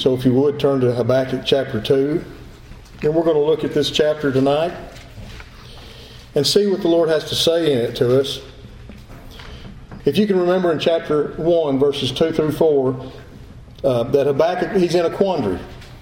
So if you would, turn to Habakkuk chapter 2. And we're going to look at this chapter tonight and see what the Lord has to say in it to us. If you can remember in chapter 1, verses 2 through 4, that Habakkuk, he's in a quandary.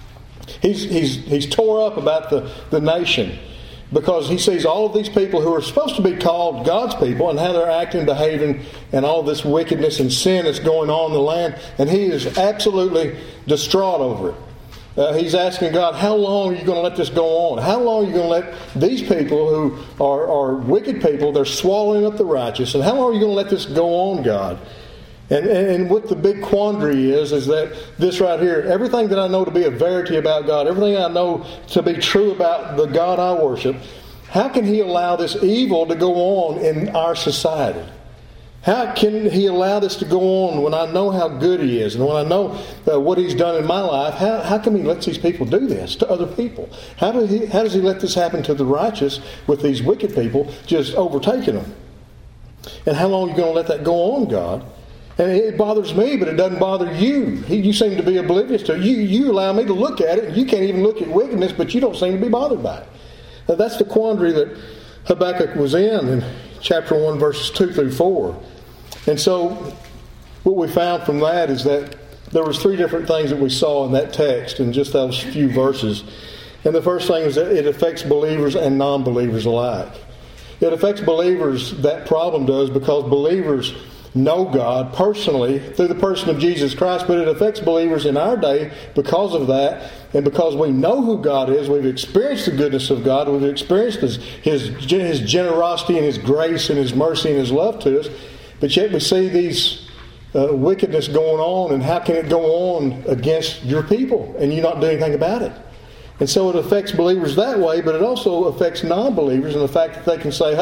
He's tore up about the nation because he sees all of these people who are supposed to be called God's people and how they're acting, behaving, and all this wickedness and sin that's going on in the land. And he is absolutely distraught over it. He's asking God, how long are you going to let this go on? How long are you going to let these people who are wicked people, they're swallowing up the righteous, and how long are you going to let this go on, God? And what the big quandary is that this right here, everything that I know to be a verity about God, everything I know to be true about the God I worship, how can He allow this evil to go on in our society? How can He allow this to go on when I know how good He is and when I know what He's done in my life? How come He lets these people do this to other people? How does He let this happen to the righteous with these wicked people just overtaking them? And how long are you going to let that go on, God? And it bothers me, but it doesn't bother you. You seem to be oblivious to it. You allow me to look at it, and you can't even look at wickedness, but you don't seem to be bothered by it. Now, that's the quandary that Habakkuk was in chapter 1, verses 2 through 4. And so, what we found from that is that there was three different things that we saw in that text in just those few verses. And the first thing is that it affects believers and non-believers alike. It affects believers, that problem does, because believers know God personally through the person of Jesus Christ, but it affects believers in our day because of that, and because we know who God is. We've experienced the goodness of God. We've experienced His generosity and His grace and His mercy and His love to us, but yet we see these wickedness going on, and how can it go on against your people and you not do anything about it? And so it affects believers that way, but it also affects non-believers in the fact that they can say,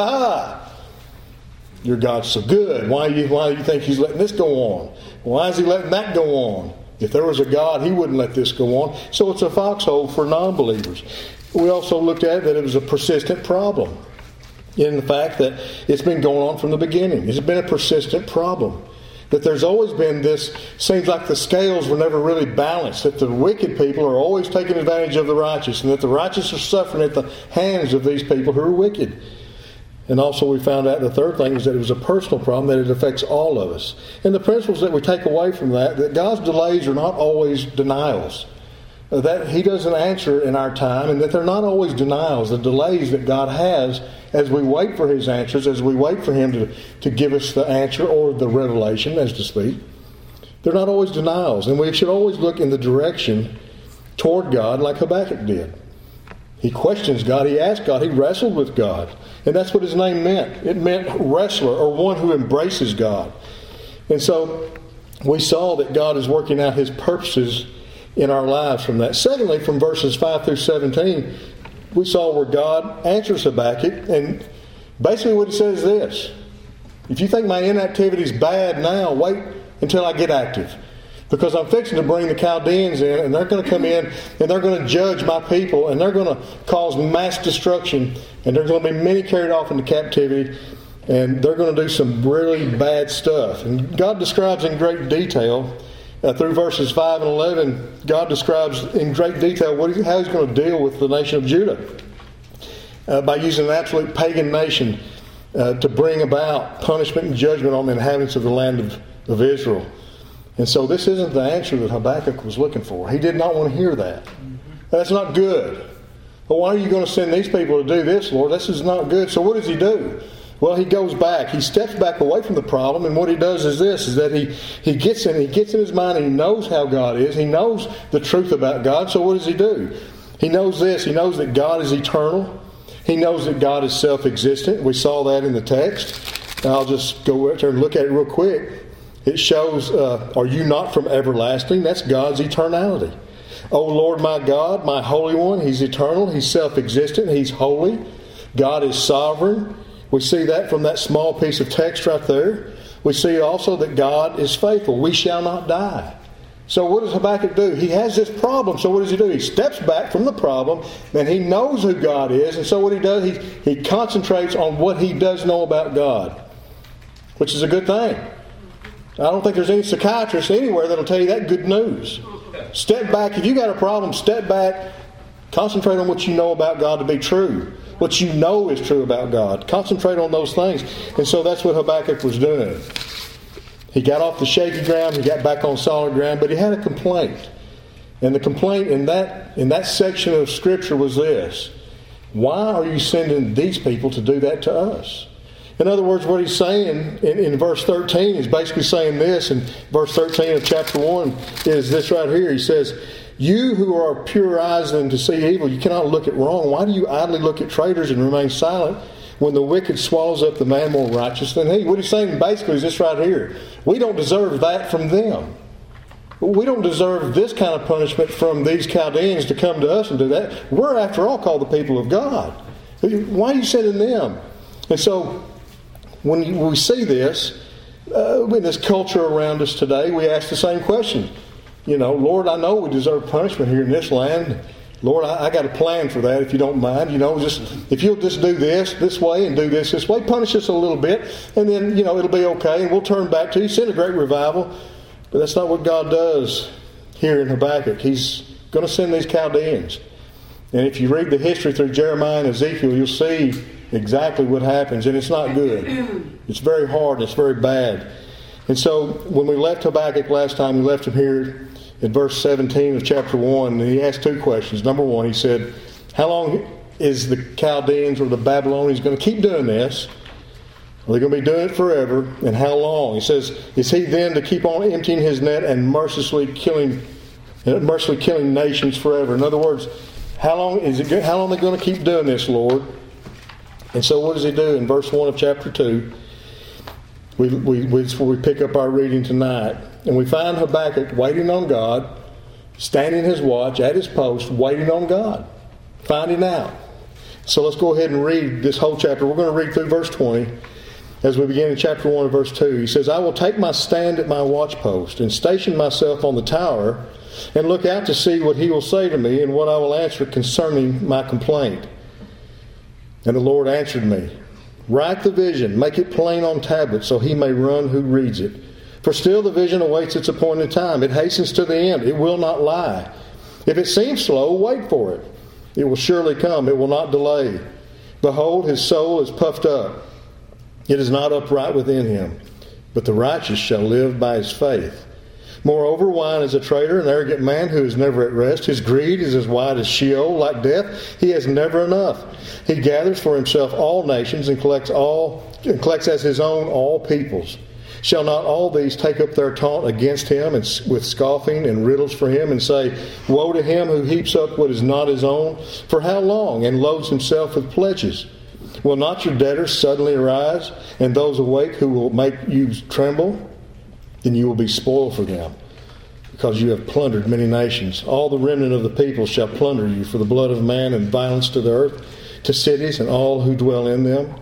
your God's so good. Why do you think He's letting this go on? Why is He letting that go on? If there was a God, He wouldn't let this go on. So it's a foxhole for non-believers. We also looked at that it was a persistent problem in the fact that it's been going on from the beginning. It's been a persistent problem. That there's always been this, seems like the scales were never really balanced, that the wicked people are always taking advantage of the righteous, and that the righteous are suffering at the hands of these people who are wicked. And also we found out the third thing is that it was a personal problem, that it affects all of us. And the principles that we take away from that God's delays are not always denials. That He doesn't answer in our time, and that they're not always denials. The delays that God has as we wait for His answers, as we wait for Him to give us the answer or the revelation, as to speak, they're not always denials. And we should always look in the direction toward God like Habakkuk did. He questions God. He asked God. He wrestled with God. And that's what his name meant. It meant wrestler, or one who embraces God. And so we saw that God is working out His purposes in our lives from that. Secondly, from verses 5 through 17, we saw where God answers Habakkuk. And basically what He says is this: if you think my inactivity is bad now, wait until I get active. Because I'm fixing to bring the Chaldeans in, and they're going to come in, and they're going to judge my people, and they're going to cause mass destruction, and there's going to be many carried off into captivity, and they're going to do some really bad stuff. And God describes in great detail, through verses 5 and 11, God describes in great detail how He's going to deal with the nation of Judah by using an absolute pagan nation to bring about punishment and judgment on the inhabitants of the land of Israel. And so this isn't the answer that Habakkuk was looking for. He did not want to hear that. That's not good. Well, why are you going to send these people to do this, Lord? This is not good. So what does he do? Well, he goes back. He steps back away from the problem, and what he does is this, is that he gets in his mind, and he knows how God is. He knows the truth about God. So what does he do? He knows this. He knows that God is eternal. He knows that God is self-existent. We saw that in the text. I'll just go there and look at it real quick. It shows, are you not from everlasting? That's God's eternality. O Lord my God, my Holy One, He's eternal, He's self-existent, He's holy. God is sovereign. We see that from that small piece of text right there. We see also that God is faithful. We shall not die. So what does Habakkuk do? He has this problem. So what does he do? He steps back from the problem, and he knows who God is. And so what he does, he concentrates on what he does know about God, which is a good thing. I don't think there's any psychiatrist anywhere that'll tell you that good news. Step back. If you got a problem, step back. Concentrate on what you know about God to be true. What you know is true about God. Concentrate on those things. And so that's what Habakkuk was doing. He got off the shaky ground. He got back on solid ground. But he had a complaint. And the complaint in that section of Scripture was this. Why are you sending these people to do that to us? In other words, what he's saying in verse 13 is basically saying this. In verse 13 of chapter 1 is this right here. He says, you who are pure eyes than to see evil, you cannot look at wrong. Why do you idly look at traitors and remain silent when the wicked swallows up the man more righteous than he? What he's saying basically is this right here. We don't deserve that from them. We don't deserve this kind of punishment from these Chaldeans to come to us and do that. We're, after all, called the people of God. Why are you sending them? And so, when we see this, in this culture around us today, we ask the same question. Lord, I know we deserve punishment here in this land. Lord, I got a plan for that if you don't mind. If you'll just do this way and do this way, punish us a little bit, and then, it'll be okay, and we'll turn back to you. Send a great revival. But that's not what God does here in Habakkuk. He's going to send these Chaldeans. And if you read the history through Jeremiah and Ezekiel, you'll see exactly what happens. And it's not good. It's very hard and it's very bad. And so when we left Habakkuk last time, we left him here in verse 17 of chapter 1. And he asked two questions. Number one, he said, how long is the Chaldeans or the Babylonians going to keep doing this? Are they going to be doing it forever? And how long? He says, is he then to keep on emptying his net and mercilessly killing nations forever? In other words, how long are they going to keep doing this, Lord? And so what does he do? In verse 1 of chapter 2, we pick up our reading tonight. And we find Habakkuk waiting on God, standing his watch at his post, waiting on God, finding out. So let's go ahead and read this whole chapter. We're going to read through verse 20. As we begin in chapter 1 and verse 2, he says, I will take my stand at my watch post and station myself on the tower and look out to see what he will say to me and what I will answer concerning my complaint. And the Lord answered me, write the vision, make it plain on tablets so he may run who reads it. For still the vision awaits its appointed time. It hastens to the end. It will not lie. If it seems slow, wait for it. It will surely come. It will not delay. Behold, his soul is puffed up. It is not upright within him, but the righteous shall live by his faith. Moreover, wine is a traitor, an arrogant man who is never at rest. His greed is as wide as Sheol, like death. He has never enough. He gathers for himself all nations and collects as his own all peoples. Shall not all these take up their taunt against him and with scoffing and riddles for him and say, woe to him who heaps up what is not his own? For how long? And loads himself with pledges. Will not your debtors suddenly arise, and those awake who will make you tremble? Then you will be spoiled for them, because you have plundered many nations. All the remnant of the people shall plunder you for the blood of man and violence to the earth, to cities and all who dwell in them.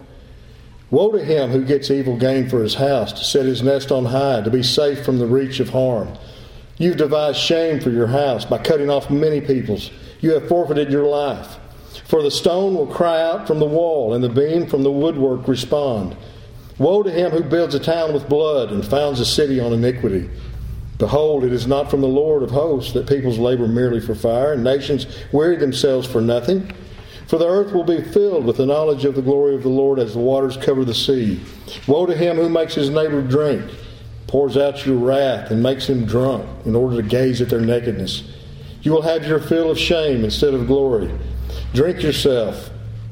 Woe to him who gets evil gain for his house, to set his nest on high, to be safe from the reach of harm. You've devised shame for your house by cutting off many peoples. You have forfeited your life. For the stone will cry out from the wall, and the beam from the woodwork respond. Woe to him who builds a town with blood and founds a city on iniquity. Behold, it is not from the Lord of hosts that peoples labor merely for fire, and nations weary themselves for nothing. For the earth will be filled with the knowledge of the glory of the Lord as the waters cover the sea. Woe to him who makes his neighbor drink, pours out your wrath, and makes him drunk in order to gaze at their nakedness. You will have your fill of shame instead of glory. Drink yourself.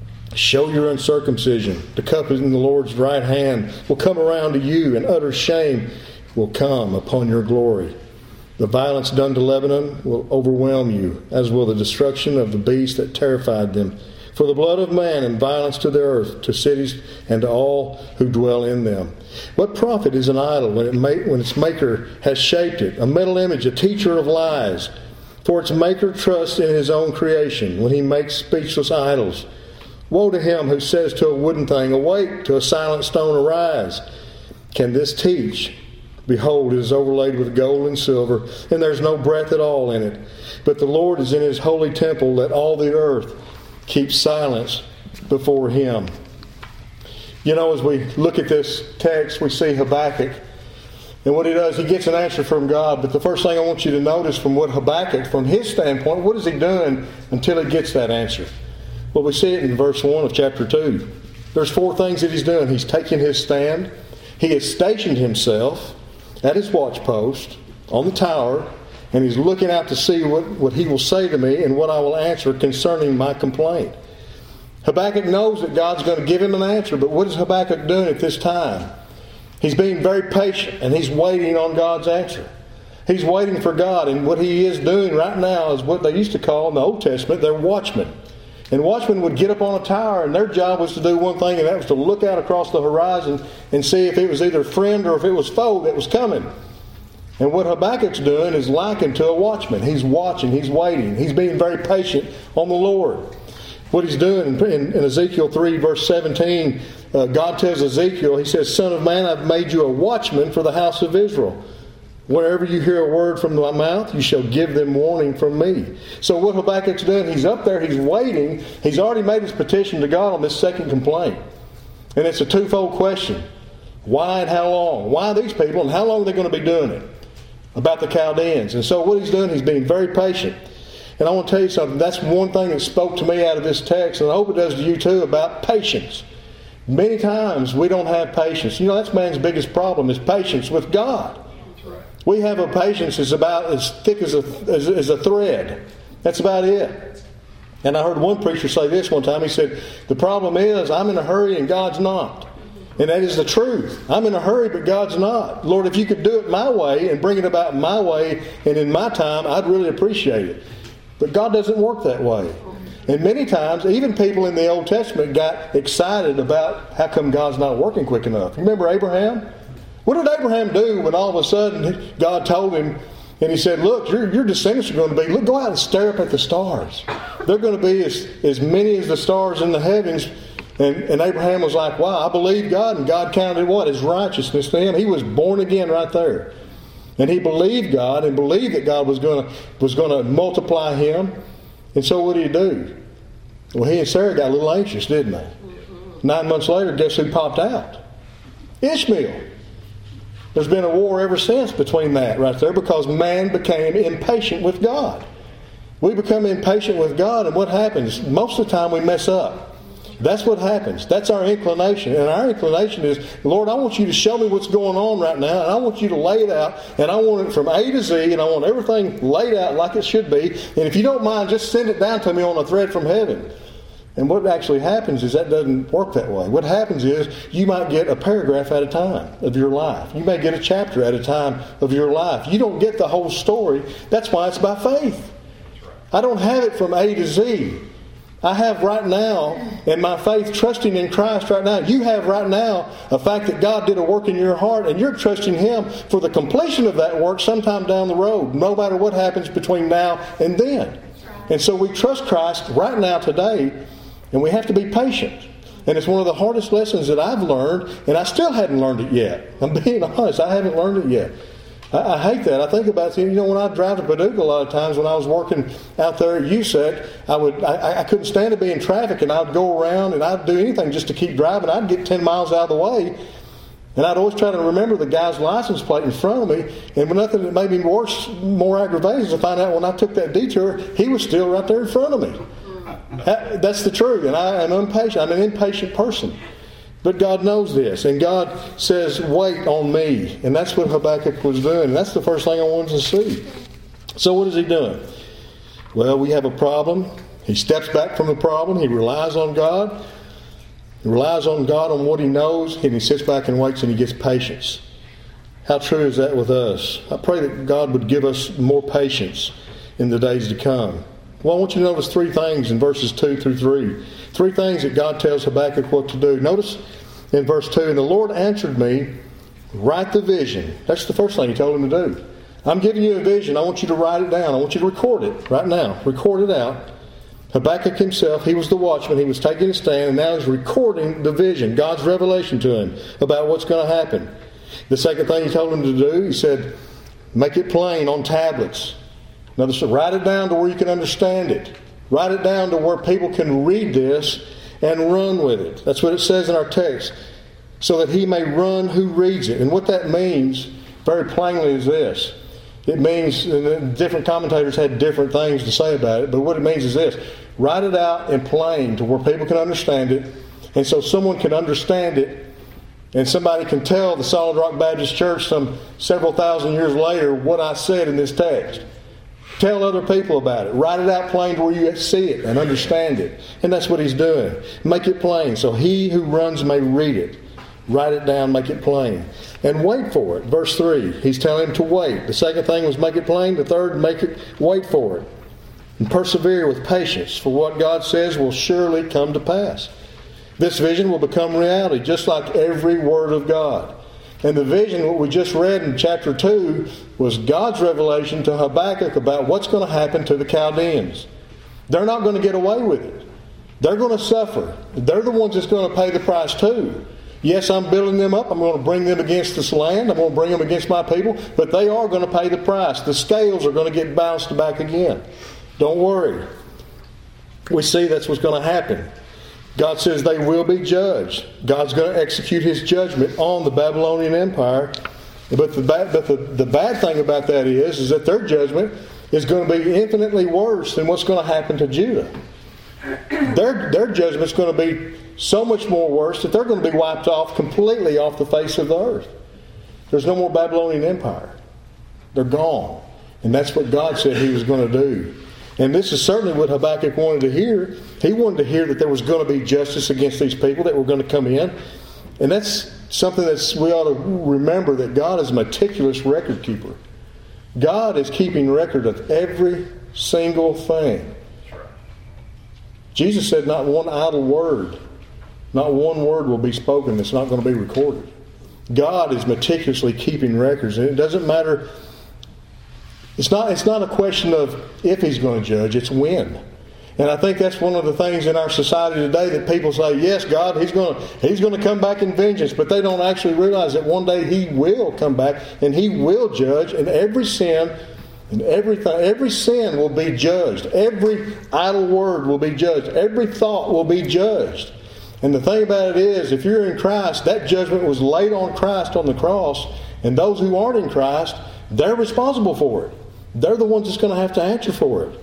Show your uncircumcision. The cup in the Lord's right hand will come around to you, and utter shame will come upon your glory. The violence done to Lebanon will overwhelm you, as will the destruction of the beast that terrified them. For the blood of man and violence to the earth, to cities, and to all who dwell in them. What profit is an idol when its maker has shaped it, a metal image, a teacher of lies? For its maker trusts in his own creation when he makes speechless idols. Woe to him who says to a wooden thing, awake, to a silent stone, arise. Can this teach? Behold, it is overlaid with gold and silver, and there's no breath at all in it. But the Lord is in his holy temple. Let all the earth keep silence before him. As we look at this text, we see Habakkuk And what he does, he gets an answer from God. But the first thing I want you to notice from what Habakkuk, from his standpoint, what is he doing until he gets that answer? Well, we see it in verse 1 of chapter 2. There's 4 things that he's doing. He's taking his stand. He has stationed himself at his watchpost on the tower, and he's looking out to see what he will say to me and what I will answer concerning my complaint. Habakkuk knows that God's going to give him an answer, but what is Habakkuk doing at this time? He's being very patient, and he's waiting on God's answer. He's waiting for God, and what he is doing right now is what they used to call in the Old Testament, they're watchmen. And watchmen would get up on a tower, and their job was to do one thing, and that was to look out across the horizon and see if it was either friend or if it was foe that was coming. And what Habakkuk's doing is likened to a watchman. He's watching, he's waiting, he's being very patient on the Lord. What he's doing in Ezekiel 3 verse 17, God tells Ezekiel, he says, "Son of man, I've made you a watchman for the house of Israel. Whenever you hear a word from my mouth, you shall give them warning from me." So what Habakkuk's doing, he's up there, he's waiting. He's already made his petition to God on this second complaint. And it's a twofold question. Why and how long? Why these people, and how long are they going to be doing it? About the Chaldeans. And so what he's doing, he's being very patient. And I want to tell you something. That's one thing that spoke to me out of this text, and I hope it does to you too, about patience. Many times we don't have patience. That's man's biggest problem, is patience with God. We have a patience that's about as thick as a thread. That's about it. And I heard one preacher say this one time. He said, "The problem is I'm in a hurry and God's not." And that is the truth. I'm in a hurry, but God's not. Lord, if you could do it my way and bring it about my way and in my time, I'd really appreciate it. But God doesn't work that way. And many times, even people in the Old Testament got excited about how come God's not working quick enough. You remember Abraham? What did Abraham do when all of a sudden God told him, and he said, "Look, your descendants are going to be, look, go out and stare up at the stars. They're going to be as many as the stars in the heavens." And Abraham was like, "Wow, I believe God," and God counted what? As righteousness to him. He was born again right there. And he believed God and believed that God was going to multiply him. And so what did he do? Well, he and Sarah got a little anxious, didn't they? 9 months later, guess who popped out? Ishmael. There's been a war ever since between that right there, because man became impatient with God. We become impatient with God, and what happens? Most of the time we mess up. That's what happens. That's our inclination. And our inclination is, "Lord, I want you to show me what's going on right now, and I want you to lay it out, and I want it from A to Z, and I want everything laid out like it should be. And if you don't mind, just send it down to me on a thread from heaven." And what actually happens is that doesn't work that way. What happens is you might get a paragraph at a time of your life. You may get a chapter at a time of your life. You don't get the whole story. That's why it's by faith. I don't have it from A to Z. I have right now, in my faith, trusting in Christ right now. You have right now a fact that God did a work in your heart, and you're trusting Him for the completion of that work sometime down the road, no matter what happens between now and then. And so we trust Christ right now, today, and we have to be patient. And it's one of the hardest lessons that I've learned, and I still haven't learned it yet. I'm being honest, I haven't learned it yet. I hate that. I think about it. When I drive to Paducah a lot of times when I was working out there at USEC, I couldn't stand to be in traffic, and I'd go around and I'd do anything just to keep driving. I'd get 10 miles out of the way, and I'd always try to remember the guy's license plate in front of me. And nothing that made me worse, more aggravated, is to find out when I took that detour, he was still right there in front of me. That's the truth, and I am impatient. I'm an impatient person. But God knows this, and God says, "Wait on me." And that's what Habakkuk was doing. And that's the first thing I wanted to see. So what is he doing? Well, we have a problem. He steps back from the problem. He relies on God. He relies on God on what he knows, and he sits back and waits, and he gets patience. How true is that with us? I pray that God would give us more patience in the days to come. Well, I want you to notice 3 things in verses 2 through 3. 3 things that God tells Habakkuk what to do. Notice in verse 2, "And the Lord answered me, write the vision." That's the first thing he told him to do. I'm giving you a vision. I want you to write it down. I want you to record it right now. Record it out. Habakkuk himself, he was the watchman. He was taking a stand, and now he's recording the vision, God's revelation to him about what's going to happen. The second thing he told him to do, he said, make it plain on tablets. In other words, write it down to where you can understand it. Write it down to where people can read this and run with it. That's what it says in our text. So that he may run who reads it. And what that means very plainly is this. It means, and different commentators had different things to say about it, but what it means is this. Write it out in plain to where people can understand it, and so someone can understand it, and somebody can tell the Solid Rock Baptist Church several thousand years later what I said in this text. Tell other people about it. Write it out plain to where you see it and understand it. And that's what he's doing. Make it plain so he who runs may read it. Write it down, make it plain. And wait for it. Verse 3, he's telling him to wait. The second thing was make it plain. The third, wait for it. And persevere with patience, for what God says will surely come to pass. This vision will become reality, just like every word of God. And the vision, what we just read in chapter 2, was God's revelation to Habakkuk about what's going to happen to the Chaldeans. They're not going to get away with it. They're going to suffer. They're the ones that's going to pay the price too. Yes, I'm building them up. I'm going to bring them against this land. I'm going to bring them against my people. But they are going to pay the price. The scales are going to get bounced back again. Don't worry. We see that's what's going to happen. God says they will be judged. God's going to execute His judgment on the Babylonian Empire. But the bad thing about that is that their judgment is going to be infinitely worse than what's going to happen to Judah. Their judgment's going to be so much more worse that they're going to be wiped off completely off the face of the earth. There's no more Babylonian Empire. They're gone. And that's what God said He was going to do. And this is certainly what Habakkuk wanted to hear. He wanted to hear that there was going to be justice against these people that were going to come in. And that's something that we ought to remember, that God is a meticulous record keeper. God is keeping record of every single thing. Jesus said not one idle word, not one word will be spoken that's not going to be recorded. God is meticulously keeping records. And it doesn't matter. It's not a question of if He's going to judge, it's when. And I think that's one of the things in our society today that people say, yes, God, He's going to come back in vengeance, but they don't actually realize that one day He will come back and He will judge, and every sin and every sin will be judged. Every idle word will be judged. Every thought will be judged. And the thing about it is, if you're in Christ, that judgment was laid on Christ on the cross, and those who aren't in Christ, they're responsible for it. They're the ones that's going to have to answer for it.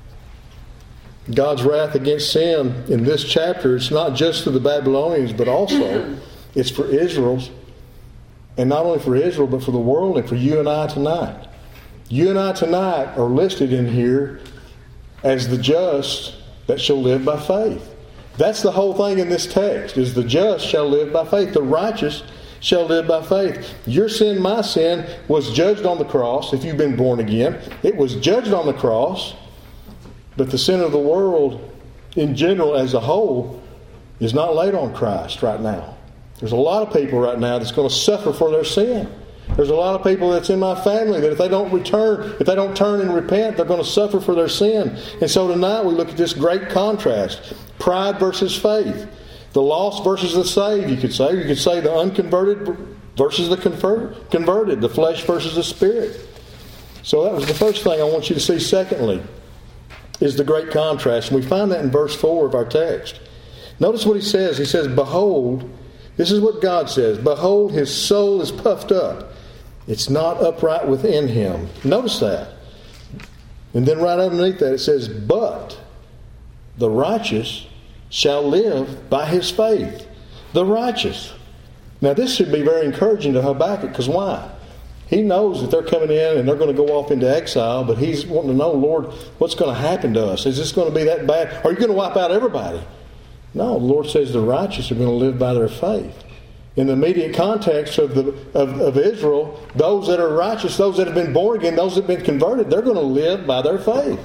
God's wrath against sin in this chapter, it's not just for the Babylonians, but also it's for Israel's. And not only for Israel, but for the world and for you and I tonight. You and I tonight are listed in here as the just that shall live by faith. That's the whole thing in this text, is the just shall live by faith. The righteous shall live by faith. Your sin, my sin, was judged on the cross if you've been born again. It was judged on the cross, but the sin of the world in general as a whole is not laid on Christ right now. There's a lot of people right now that's going to suffer for their sin. There's a lot of people that's in my family that if they don't turn and repent, they're going to suffer for their sin. And so tonight we look at this great contrast. Pride versus faith. The lost versus the saved, you could say. You could say the unconverted versus the converted. The flesh versus the spirit. So that was the first thing I want you to see. Secondly, is the great contrast. And we find that in verse 4 of our text. Notice what he says. He says, behold, this is what God says. Behold, his soul is puffed up. It's not upright within him. Notice that. And then right underneath that it says, but the righteous shall live by his faith. The righteous. Now this should be very encouraging to Habakkuk, because why? He knows that they're coming in and they're going to go off into exile, but he's wanting to know, Lord, what's going to happen to us? Is this going to be that bad? Are you going to wipe out everybody? No, the Lord says the righteous are going to live by their faith. In the immediate context of Israel, those that are righteous, those that have been born again, those that have been converted, they're going to live by their faith.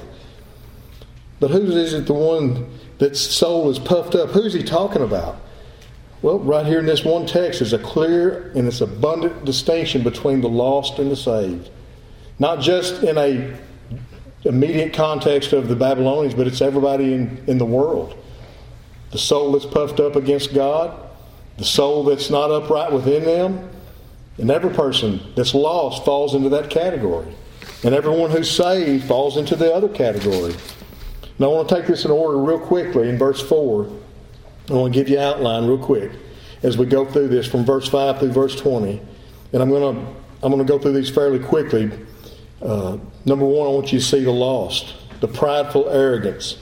But who is it the one that's soul is puffed up? Who's he talking about? Well, right here in this one text is a clear and it's abundant distinction between the lost and the saved. Not just in a immediate context of the Babylonians, but it's everybody in the world. The soul that's puffed up against God, the soul that's not upright within them, and every person that's lost falls into that category. And everyone who's saved falls into the other category. Now I want to take this in order real quickly in verse 4. I want to give you an outline real quick as we go through this from verse 5 through verse 20. And I'm going I'm going to go through these fairly quickly. Number one, I want you to see the lost, the prideful arrogance.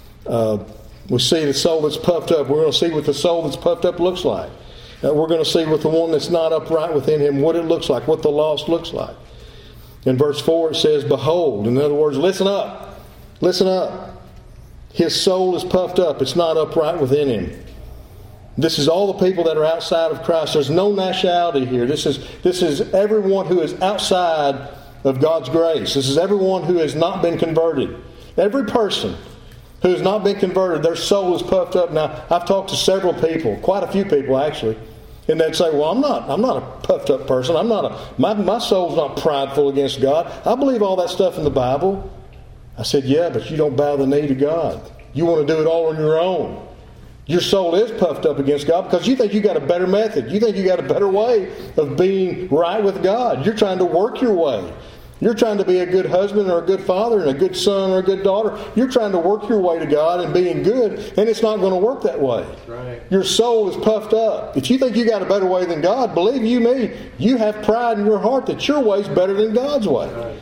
We see the soul that's puffed up. We're going to see what the soul that's puffed up looks like. We're going to see with the one that's not upright within him what it looks like, what the lost looks like. In verse 4 it says, behold. In other words, listen up. Listen up. His soul is puffed up. It's not upright within him. This is all the people that are outside of Christ. There's no nationality here. This is everyone who is outside of God's grace. This is everyone who has not been converted. Every person who has not been converted, their soul is puffed up. Now, I've talked to several people, quite a few people actually, and they'd say, well, I'm not a puffed up person. My soul's not prideful against God. I believe all that stuff in the Bible. I said, yeah, but you don't bow the knee to God. You want to do it all on your own. Your soul is puffed up against God because you think you got a better method. You think you got a better way of being right with God. You're trying to work your way. You're trying to be a good husband or a good father and a good son or a good daughter. You're trying to work your way to God and being good, and it's not going to work that way. Right. Your soul is puffed up. If you think you got a better way than God, believe you me, you have pride in your heart that your way is better than God's way. Right.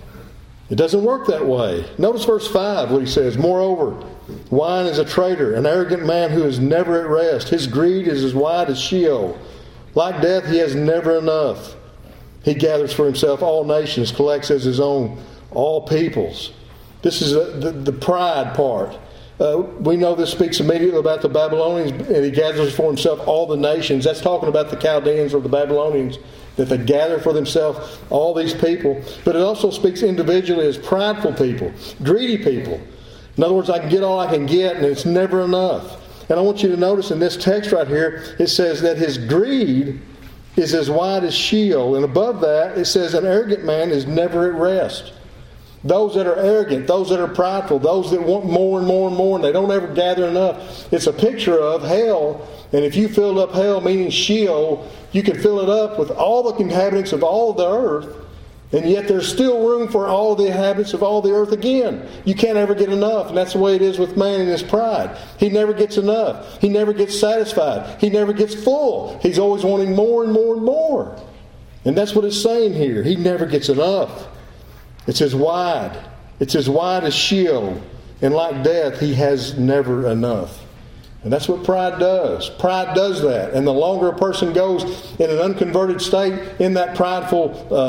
It doesn't work that way. Notice verse 5, what he says. Moreover, wine is a traitor, an arrogant man who is never at rest. His greed is as wide as Sheol. Like death, he has never enough. He gathers for himself all nations, collects as his own all peoples. This is the pride part. We know this speaks immediately about the Babylonians, and he gathers for himself all the nations. That's talking about the Chaldeans or the Babylonians, that they gather for themselves all these people. But it also speaks individually as prideful people, greedy people. In other words, I can get all I can get, and it's never enough. And I want you to notice in this text right here, it says that his greed is as wide as Sheol. And above that, it says an arrogant man is never at rest. Those that are arrogant, those that are prideful, those that want more and more and more, and they don't ever gather enough. It's a picture of hell. And if you filled up hell, meaning Sheol, you can fill it up with all the inhabitants of all of the earth. And yet there's still room for all the inhabitants of all the earth again. You can't ever get enough. And that's the way it is with man in his pride. He never gets enough. He never gets satisfied. He never gets full. He's always wanting more and more and more. And that's what it's saying here. He never gets enough. It's as wide. It's as wide as Sheol. And like death, he has never enough. And that's what pride does. Pride does that. And the longer a person goes in an unconverted state in that prideful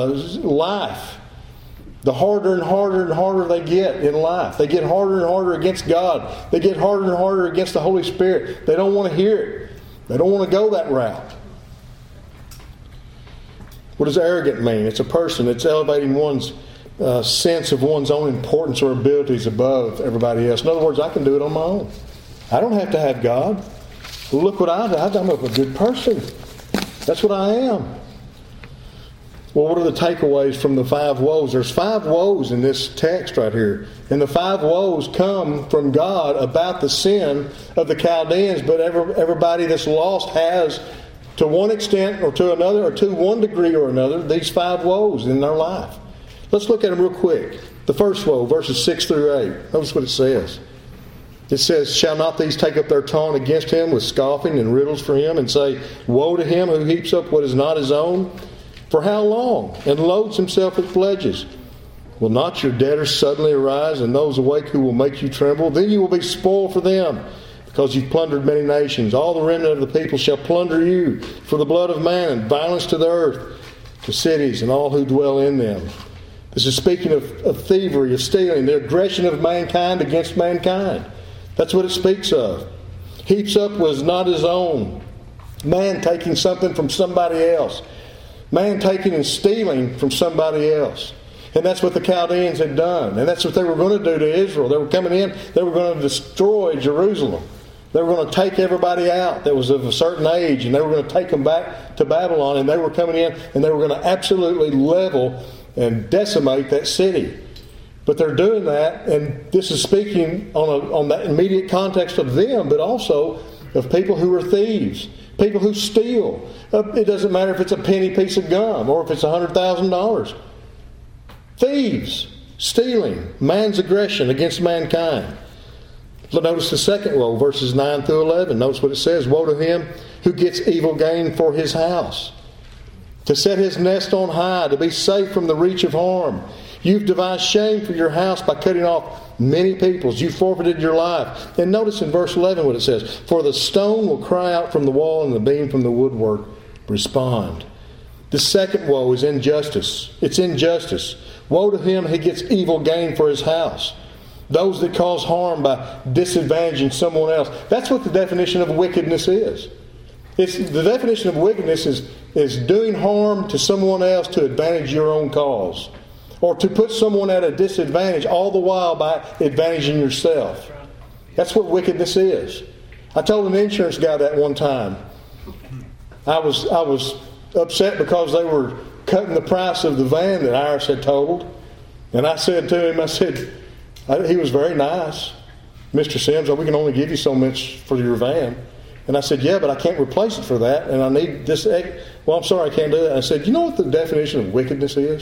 life, the harder and harder and harder they get in life. They get harder and harder against God. They get harder and harder against the Holy Spirit. They don't want to hear it. They don't want to go that route. What does arrogant mean? It's a person. It's elevating one's sense of one's own importance or abilities above everybody else. In other words, I can do it on my own. I don't have to have God. Well, look what I'm a good person. That's what I am. Well, what are the takeaways from the 5 woes? There's 5 woes in this text right here. And the 5 woes come from God about the sin of the Chaldeans. But everybody that's lost has, to one extent or to another, or to one degree or another, these 5 woes in their life. Let's look at them real quick. The first woe, verses 6 through 8. Notice what it says. It says, shall not these take up their taunt against him with scoffing and riddles for him, and say, woe to him who heaps up what is not his own? For how long? And loads himself with pledges. Will not your debtors suddenly arise, and those awake who will make you tremble? Then you will be spoiled for them, because you've plundered many nations. All the remnant of the people shall plunder you for the blood of man and violence to the earth, to cities and all who dwell in them. This is speaking of thievery, of stealing, the aggression of mankind against mankind. That's what it speaks of. Heaps up was not his own. Man taking something from somebody else. Man taking and stealing from somebody else. And that's what the Chaldeans had done. And that's what they were going to do to Israel. They were coming in. They were going to destroy Jerusalem. They were going to take everybody out that was of a certain age. And they were going to take them back to Babylon. And they were coming in and they were going to absolutely level and decimate that city. But they're doing that, and this is speaking on that immediate context of them, but also of people who are thieves, people who steal. It doesn't matter if it's a penny piece of gum or if it's $100,000. Thieves, stealing, man's aggression against mankind. Notice the second woe, verses 9 through 11. Notice what it says. Woe to him who gets evil gain for his house. to set his nest on high, to be safe from the reach of harm. You've devised shame for your house by cutting off many peoples. You forfeited your life. And notice in verse 11 what it says. For the stone will cry out from the wall and the beam from the woodwork respond. The second woe is injustice. It's injustice. Woe to him who gets evil gain for his house. Those that cause harm by disadvantaging someone else. That's what the definition of wickedness is. The definition of wickedness is doing harm to someone else to advantage your own cause. Or to put someone at a disadvantage all the while by advantaging yourself. That's what wickedness is. I told an insurance guy that one time. I was upset because they were cutting the price of the van that Iris had totaled. And I said to him, he was very nice. Mr. Sims, we can only give you so much for your van. And I said, yeah, but I can't replace it for that. And I need this. Well, I'm sorry, I can't do that. And I said, you know what the definition of wickedness is?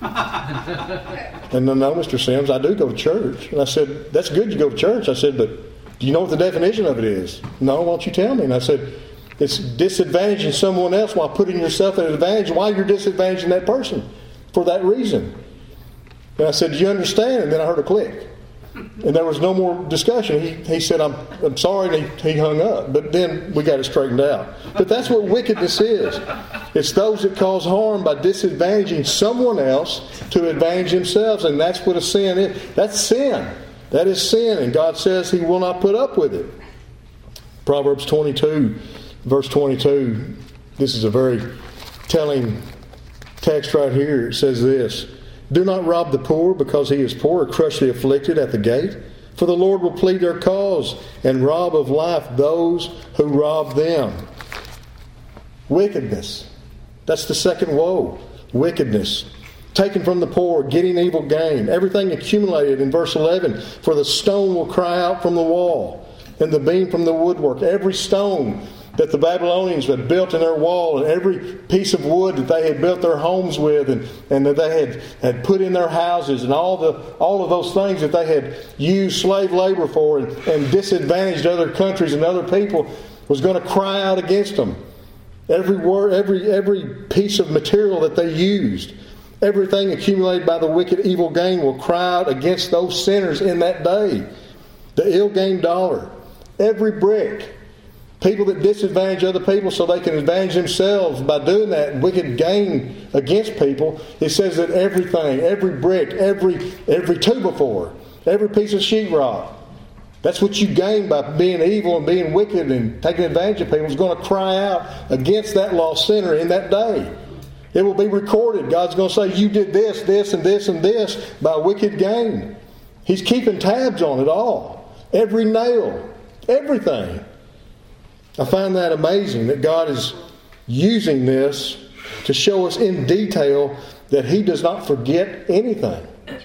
And no, Mr. Sims, I do go to church. And I said, that's good you go to church. I said, but do you know what the definition of it is? No, why don't you tell me? And I said, it's disadvantaging someone else while putting yourself at an advantage while you're disadvantaging that person for that reason. And I said, do you understand? And then I heard a click. And there was no more discussion. He said, I'm sorry, and he hung up. But then we got it straightened out. But that's what wickedness is. It's those that cause harm by disadvantaging someone else to advantage themselves. And that's what a sin is. That's sin. That is sin. And God says He will not put up with it. Proverbs 22, verse 22. This is a very telling text right here. It says this. Do not rob the poor because he is poor, or crush the afflicted at the gate. For the Lord will plead their cause and rob of life those who rob them. Wickedness. That's the second woe. Wickedness. Taken from the poor, getting evil gain. Everything accumulated in verse 11. For the stone will cry out from the wall, and the beam from the woodwork. Every stone that the Babylonians had built in their wall, and every piece of wood that they had built their homes with, and that they had put in their houses, and all of those things that they had used slave labor for and disadvantaged other countries and other people, was going to cry out against them. Every word, every piece of material that they used, everything accumulated by the wicked evil gain will cry out against those sinners in that day. The ill-gained dollar, every brick. People that disadvantage other people so they can advantage themselves by doing that wicked gain against people. It says that everything, every brick, every 2x4, every piece of sheetrock, that's what you gain by being evil and being wicked and taking advantage of people, is going to cry out against that lost sinner in that day. It will be recorded. God's going to say, you did this, this, and this, and this by wicked gain. He's keeping tabs on it all. Every nail, everything. I find that amazing that God is using this to show us in detail that He does not forget anything.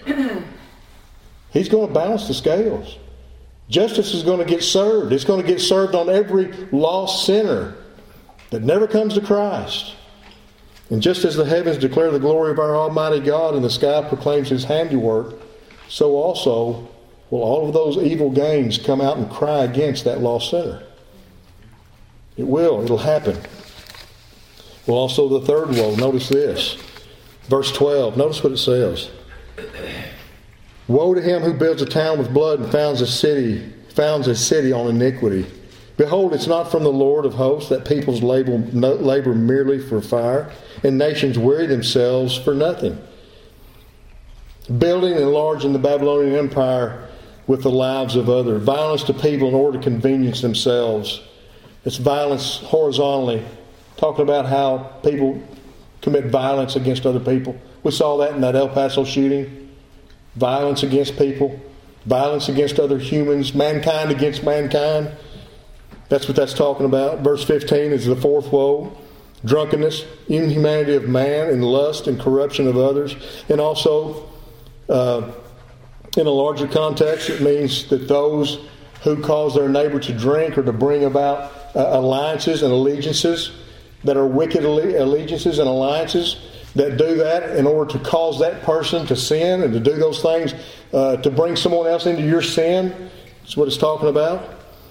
He's going to balance the scales. Justice is going to get served. It's going to get served on every lost sinner that never comes to Christ. And just as the heavens declare the glory of our Almighty God and the sky proclaims His handiwork, so also will all of those evil gains come out and cry against that lost sinner. It will. It'll happen. Well, also the third woe. Notice this. Verse 12. Notice what it says. Woe to him who builds a town with blood and founds a city on iniquity. Behold, it's not from the Lord of hosts that peoples labor merely for fire, and nations weary themselves for nothing. Building and enlarging the Babylonian Empire with the lives of others. Violence to people in order to convenience themselves. It's violence horizontally, talking about how people commit violence against other people. We saw that in that El Paso shooting. Violence against people, violence against other humans, mankind against mankind. That's what that's talking about. Verse 15 is the fourth woe. Drunkenness, inhumanity of man, and lust and corruption of others. And also, in a larger context, it means that those who cause their neighbor to drink or to bring about alliances and allegiances that are wicked allegiances and alliances that do that in order to cause that person to sin and to do those things to bring someone else into your sin. That's what it's talking about.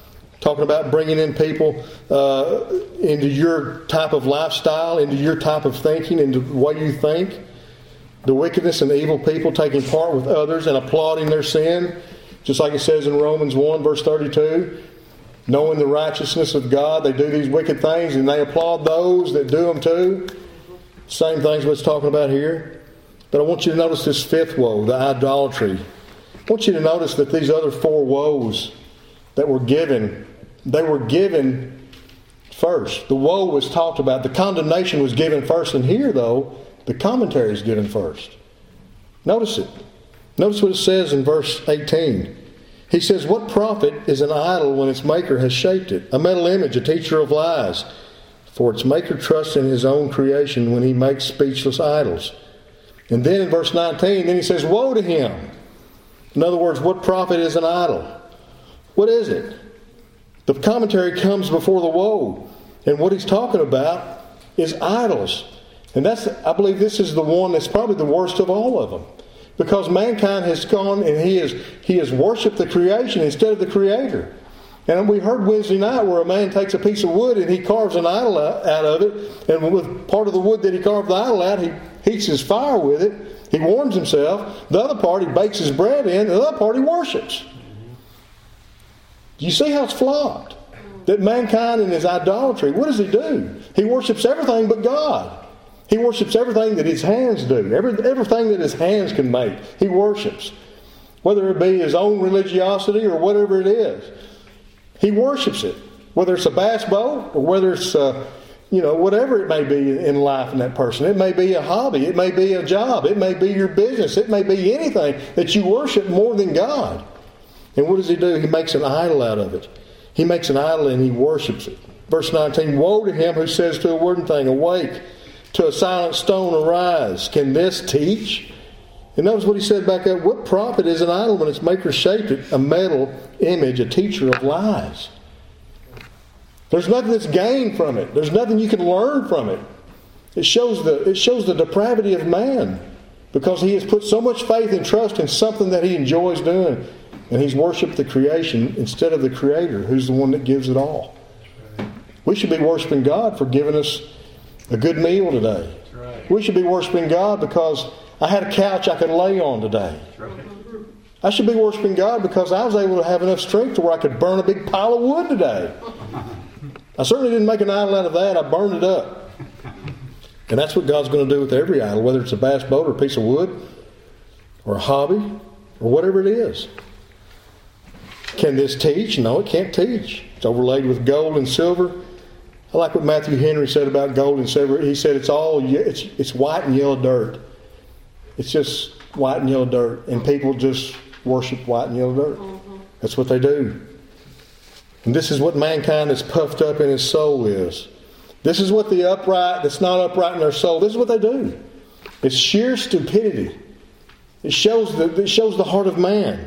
talking about bringing in people into your type of lifestyle, into your type of thinking, into the way you think. The wickedness and evil people taking part with others and applauding their sin, just like it says in Romans 1, verse 32. Knowing the righteousness of God, they do these wicked things and they applaud those that do them too. Same things what it's talking about here. But I want you to notice this fifth woe, the idolatry. I want you to notice that these other four woes that were given, they were given first. The woe was talked about. The condemnation was given first. And here, though, the commentary is given first. Notice it. Notice what it says in verse 18. He says, what profit is an idol when its maker has shaped it? A metal image, a teacher of lies. For its maker trusts in his own creation when he makes speechless idols. And then in verse 19, then he says, woe to him. In other words, what profit is an idol? What is it? The commentary comes before the woe. And what he's talking about is idols. And I believe this is the one that's probably the worst of all of them. Because mankind has gone and he has worshipped the creation instead of the Creator. And we heard Wednesday night where a man takes a piece of wood and he carves an idol out of it. And with part of the wood that he carved the idol out, he heats his fire with it. He warms himself. The other part he bakes his bread in. The other part he worships. Do you see how it's flawed? That mankind in his idolatry, what does he do? He worships everything but God. He worships everything that his hands do. Everything that his hands can make. He worships. Whether it be his own religiosity or whatever it is. He worships it. Whether it's a bass boat or whether it's, whatever it may be in life in that person. It may be a hobby. It may be a job. It may be your business. It may be anything that you worship more than God. And what does he do? He makes an idol out of it. He makes an idol and he worships it. Verse 19, woe to him who says to a wooden thing, awake. To a silent stone arise. Can this teach? And notice what he said back up. What profit is an idol when its maker shaped it? A metal image, a teacher of lies. There's nothing that's gained from it. There's nothing you can learn from it. It shows the depravity of man. Because he has put so much faith and trust in something that he enjoys doing. And he's worshipped the creation instead of the Creator, who's the one that gives it all. We should be worshiping God for giving us a good meal today. Right. We should be worshiping God because I had a couch I could lay on today. Right. I should be worshiping God because I was able to have enough strength to where I could burn a big pile of wood today. I certainly didn't make an idol out of that. I burned it up. And that's what God's going to do with every idol, whether it's a bass boat or a piece of wood or a hobby or whatever it is. Can this teach? No, it can't teach. It's overlaid with gold and silver. I like what Matthew Henry said about gold and silver. He said it's white and yellow dirt. It's just white and yellow dirt. And people just worship white and yellow dirt. Mm-hmm. That's what they do. And this is what mankind that's puffed up in his soul is. This is what the upright that's not upright in their soul, this is what they do. It's sheer stupidity. It shows the heart of man.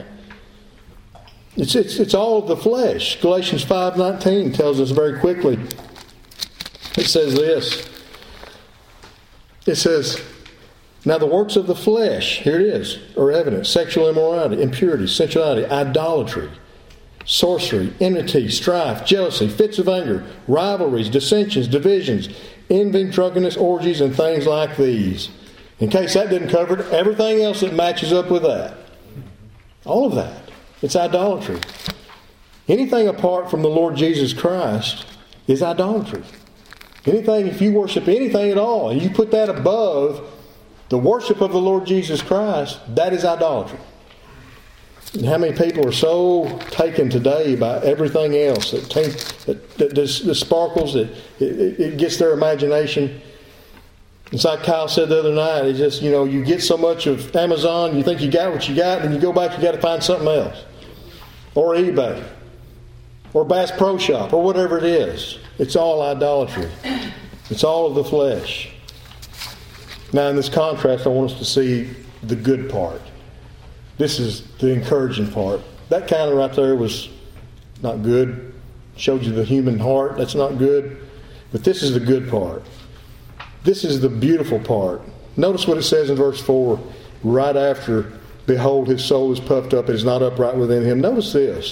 It's all of the flesh. Galatians 5:19 tells us very quickly. It says this. It says, now the works of the flesh, here it is, are evident. Sexual immorality, impurity, sensuality, idolatry, sorcery, enmity, strife, jealousy, fits of anger, rivalries, dissensions, divisions, envy, drunkenness, orgies, and things like these. In case that didn't cover it, everything else that matches up with that. All of that. It's idolatry. Anything apart from the Lord Jesus Christ is idolatry. Anything, if you worship anything at all, and you put that above the worship of the Lord Jesus Christ, that is idolatry. And how many people are so taken today by everything else that sparkles, it gets their imagination. It's like Kyle said the other night, it's just, you get so much of Amazon, you think you got what you got, and you go back, you got to find something else. Or eBay. Or Bass Pro Shop, or whatever it is. It's all idolatry. It's all of the flesh. Now in this contrast, I want us to see the good part. This is the encouraging part. That kind of right there was not good. Showed you the human heart. That's not good. But this is the good part. This is the beautiful part. Notice what it says in verse 4, right after, behold, his soul is puffed up, it is not upright within him. Notice this.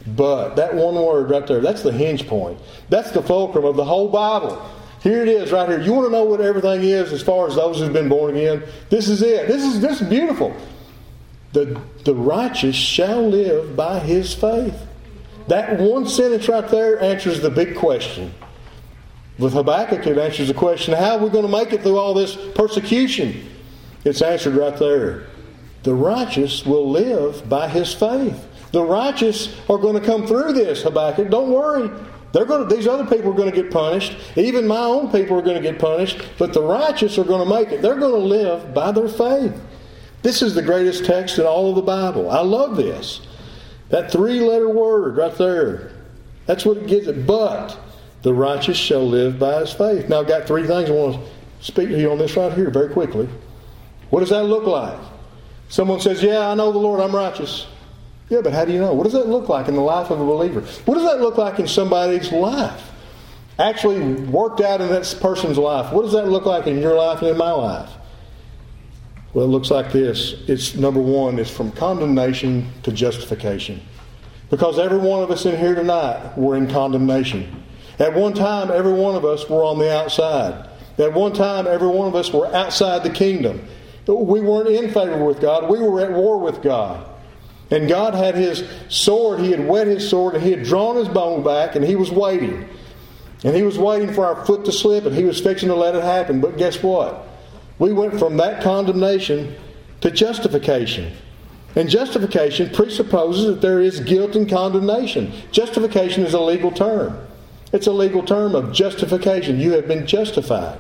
But. That one word right there, that's the hinge point. That's the fulcrum of the whole Bible. Here it is right here. You want to know what everything is as far as those who've been born again? This is it. This is beautiful. The righteous shall live by his faith. That one sentence right there answers the big question. With Habakkuk, it answers the question, how are we going to make it through all this persecution? It's answered right there. The righteous will live by his faith. The righteous are going to come through this, Habakkuk. Don't worry. These other people are going to get punished. Even my own people are going to get punished. But the righteous are going to make it. They're going to live by their faith. This is the greatest text in all of the Bible. I love this. That 3-letter word right there. That's what it gives it. But the righteous shall live by his faith. Now I've got 3 things I want to speak to you on this right here very quickly. What does that look like? Someone says, yeah, I know the Lord, I'm righteous. Yeah, but how do you know? What does that look like in the life of a believer? What does that look like in somebody's life? Actually worked out in that person's life. What does that look like in your life and in my life? Well, it looks like this. It's number 1, it's from condemnation to justification. Because every one of us in here tonight were in condemnation. At one time, every one of us were on the outside. At one time, every one of us were outside the kingdom. We weren't in favor with God. We were at war with God. And God had His sword. He had whet His sword and He had drawn His bow back and He was waiting. And He was waiting for our foot to slip and He was fixing to let it happen. But guess what? We went from that condemnation to justification. And justification presupposes that there is guilt and condemnation. Justification is a legal term. It's a legal term of justification. You have been justified.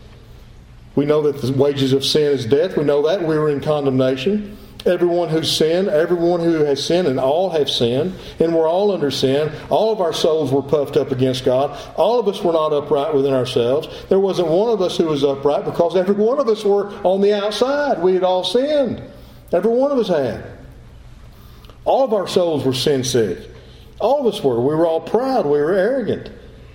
We know that the wages of sin is death. We know that. We were in condemnation. Everyone who's sinned, everyone who has sinned, and all have sinned, and we're all under sin. All of our souls were puffed up against God. All of us were not upright within ourselves. There wasn't one of us who was upright because every one of us were on the outside. We had all sinned. Every one of us had. All of our souls were sin sick. All of us were. We were all proud. We were arrogant.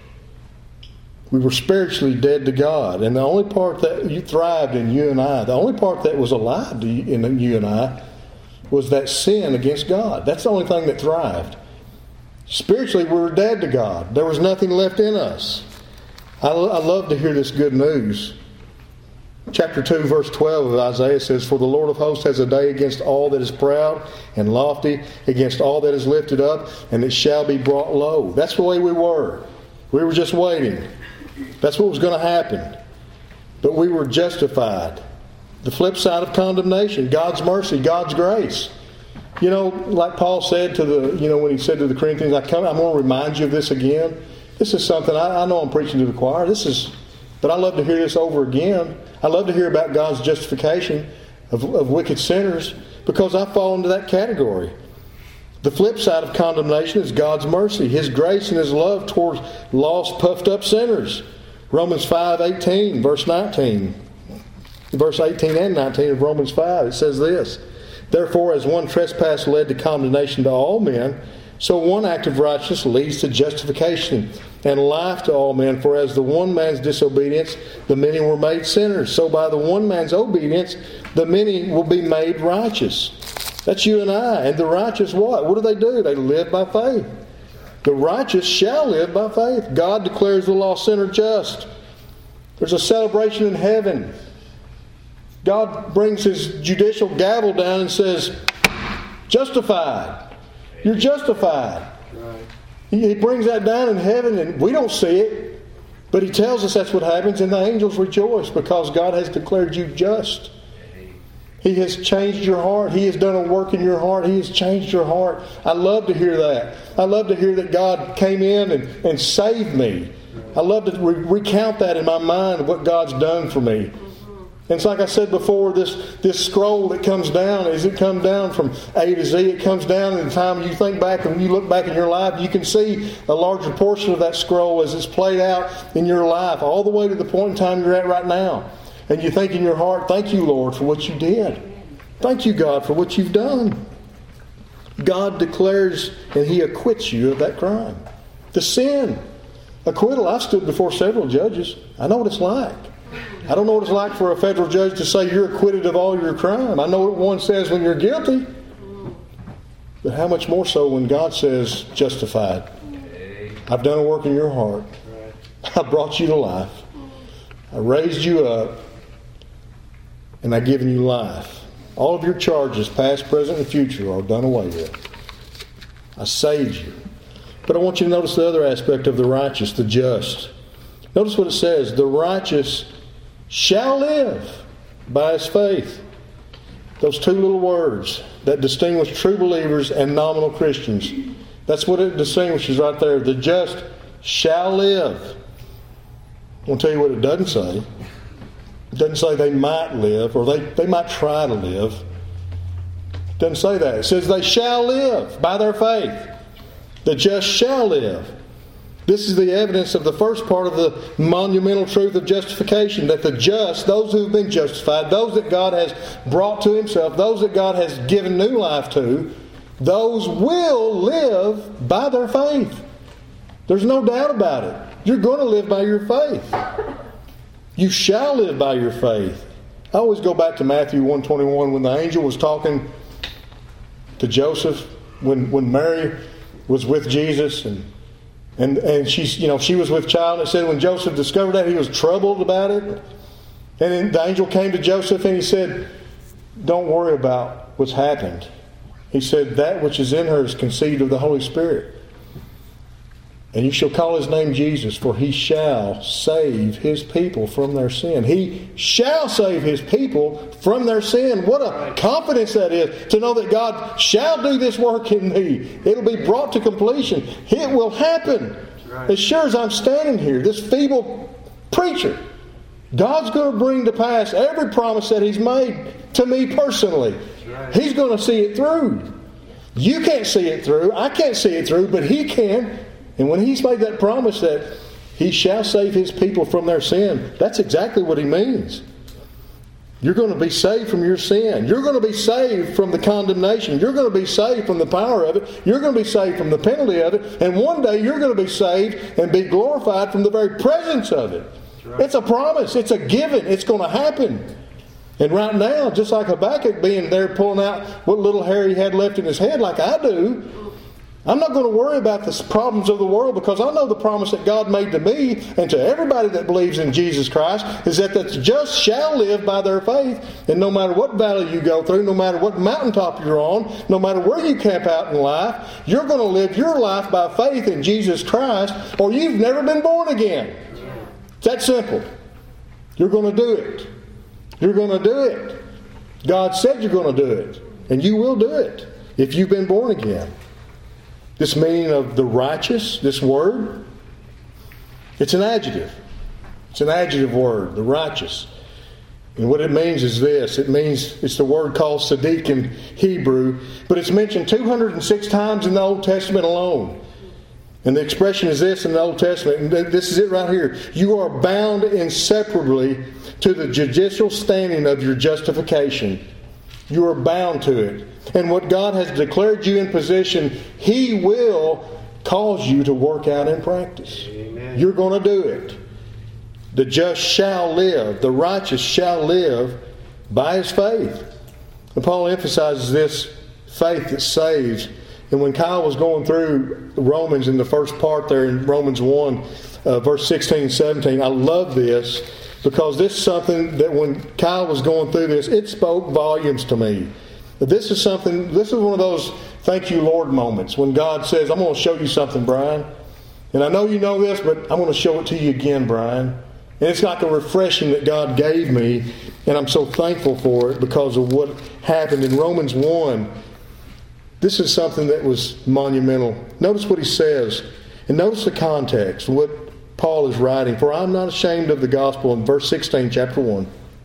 We were spiritually dead to God. And the only part that you thrived in you and I, the only part that was alive in you and I, was that sin against God. That's the only thing that thrived. Spiritually, we were dead to God. There was nothing left in us. I love to hear this good news. Chapter 2, verse 12 of Isaiah says, "For the Lord of hosts has a day against all that is proud and lofty, against all that is lifted up, and it shall be brought low." That's the way we were. We were just waiting. That's what was going to happen. But we were justified. The flip side of condemnation, God's mercy, God's grace. You know, like Paul said when he said to the Corinthians, I'm going to remind you of this again. This is something, I know I'm preaching to the choir. But I love to hear this over again. I love to hear about God's justification of wicked sinners because I fall into that category. The flip side of condemnation is God's mercy, His grace and His love towards lost, puffed up sinners. Romans 5:18, verse 19. Verse 18 and 19 of Romans 5, it says this, "Therefore, as one trespass led to condemnation to all men, so one act of righteousness leads to justification and life to all men. For as the one man's disobedience, the many were made sinners. So by the one man's obedience, the many will be made righteous." That's you and I. And the righteous what? What do? They live by faith. The righteous shall live by faith. God declares the lost sinner just. There's a celebration in heaven. God brings His judicial gavel down and says, "Justified. You're justified." He brings that down in heaven and we don't see it. But He tells us that's what happens and the angels rejoice because God has declared you just. He has changed your heart. He has done a work in your heart. He has changed your heart. I love to hear that. I love to hear that God came in and saved me. I love to recount that in my mind of what God's done for me. And it's like I said before, this scroll that comes down, as it comes down from A to Z, it comes down in the time you think back and you look back in your life, you can see a larger portion of that scroll as it's played out in your life, all the way to the point in time you're at right now. And you think in your heart, thank you, Lord, for what you did. Thank you, God, for what you've done. God declares and He acquits you of that crime. The sin. Acquittal. I've stood before several judges. I know what it's like. I don't know what it's like for a federal judge to say you're acquitted of all your crime. I know what one says when you're guilty. But how much more so when God says, justified. I've done a work in your heart. I brought you to life. I raised you up. And I've given you life. All of your charges, past, present, and future, are done away with. I saved you. But I want you to notice the other aspect of the righteous, the just. Notice what it says. The righteous shall live by his faith. Those two little words that distinguish true believers and nominal Christians. That's what it distinguishes right there. The just shall live. I want to tell you what it doesn't say. It doesn't say they might live or they might try to live. It doesn't say that. It says they shall live by their faith. The just shall live. This is the evidence of the first part of the monumental truth of justification, that the just, those who have been justified, those that God has brought to Himself, those that God has given new life to, those will live by their faith. There's no doubt about it. You're going to live by your faith. You shall live by your faith. I always go back to Matthew 1:21 when the angel was talking to Joseph, when Mary was with Jesus and she was with child. And it said when Joseph discovered that, he was troubled about it. And then the angel came to Joseph and he said, don't worry about what's happened. He said, that which is in her is conceived of the Holy Spirit. And you shall call his name Jesus, for he shall save his people from their sin. He shall save his people from their sin. What a confidence that is, to know that God shall do this work in me. It'll be brought to completion. It will happen. As sure as I'm standing here, this feeble preacher, God's going to bring to pass every promise that He's made to me personally. He's going to see it through. You can't see it through. I can't see it through, but He can. And when He's made that promise that He shall save His people from their sin, that's exactly what He means. You're going to be saved from your sin. You're going to be saved from the condemnation. You're going to be saved from the power of it. You're going to be saved from the penalty of it. And one day you're going to be saved and be glorified from the very presence of it. It's a promise. It's a given. It's going to happen. And right now, just like Habakkuk being there pulling out what little hair he had left in his head like I do, I'm not going to worry about the problems of the world, because I know the promise that God made to me and to everybody that believes in Jesus Christ is that the just shall live by their faith. And no matter what valley you go through, no matter what mountaintop you're on, no matter where you camp out in life, you're going to live your life by faith in Jesus Christ, or you've never been born again. It's that simple. You're going to do it. You're going to do it. God said you're going to do it. And you will do it if you've been born again. This meaning of the righteous, this word, it's an adjective. It's an adjective word, the righteous. And what it means is this. It means, it's the word called Sadiq in Hebrew, but it's mentioned 206 times in the Old Testament alone. And the expression is this in the Old Testament, and this is it right here. You are bound inseparably to the judicial standing of your justification. You are bound to it. And what God has declared you in position, He will cause you to work out in practice. Amen. You're going to do it. The just shall live. The righteous shall live by his faith. And Paul emphasizes this faith that saves. And when Kyle was going through Romans in the first part there in Romans 1, verse 16 and 17, I love this, because this is something that when Kyle was going through this, it spoke volumes to me. This is one of those thank you Lord moments when God says, I'm going to show you something, Brian. And I know you know this, but I'm going to show it to you again, Brian. And it's like a refreshing that God gave me, and I'm so thankful for it because of what happened in Romans 1. This is something that was monumental. Notice what he says, and notice the context, what Paul is writing. For I'm not ashamed of the gospel in verse 16, chapter 1.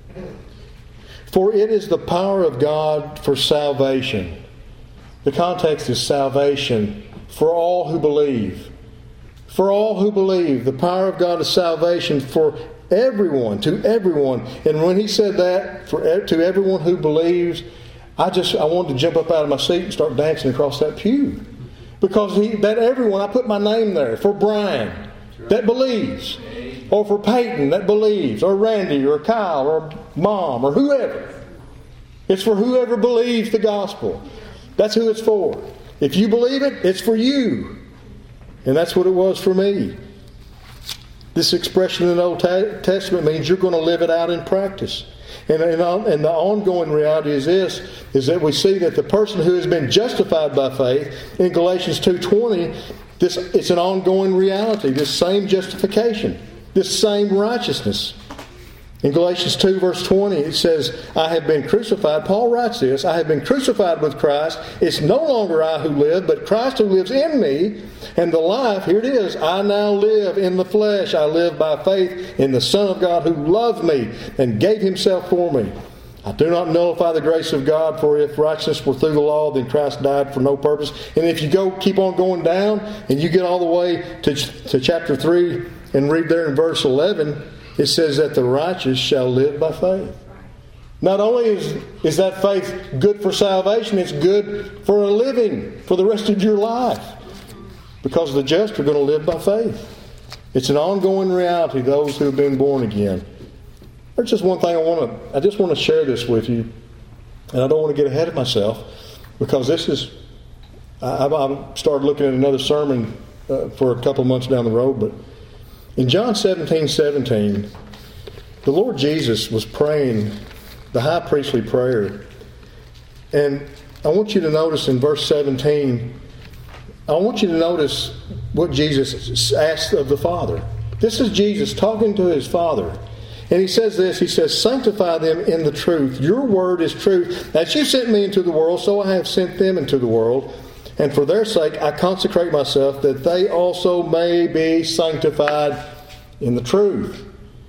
For it is the power of God for salvation. The context is salvation for all who believe. For all who believe. The power of God is salvation for everyone, to everyone. And when he said that, to everyone who believes, I wanted to jump up out of my seat and start dancing across that pew. Because that everyone, I put my name there. For Brian, that believes. Or for Peyton, that believes. Or Randy, or Kyle, or Mom, or whoever. It's for whoever believes the gospel. That's who it's for. If you believe it, it's for you. And that's what it was for me. This expression in the Old Testament means you're going to live it out in practice. And the ongoing reality is this, is that we see that the person who has been justified by faith, in Galatians 2:20, it's an ongoing reality, this same justification, this same righteousness. In Galatians 2 verse 20 it says, I have been crucified. Paul writes this, I have been crucified with Christ. It's no longer I who live, but Christ who lives in me. And the life, here it is, I now live in the flesh. I live by faith in the Son of God who loved me and gave himself for me. I do not nullify the grace of God, for if righteousness were through the law, then Christ died for no purpose. And if you keep on going down and you get all the way to chapter 3 and read there in verse 11, it says that the righteous shall live by faith. Not only is that faith good for salvation, it's good for a living, for the rest of your life. Because the just are going to live by faith. It's an ongoing reality, those who have been born again. There's just one thing I just want to share this with you. And I don't want to get ahead of myself. Because I've started looking at another sermon for a couple months down the road. But in John 17:17, the Lord Jesus was praying the high priestly prayer. And I want you to notice in verse 17, I want you to notice what Jesus asked of the Father. This is Jesus talking to his Father. And he says this, he says, sanctify them in the truth. Your word is truth. As you sent me into the world, so I have sent them into the world. And for their sake I consecrate myself, that they also may be sanctified in the truth.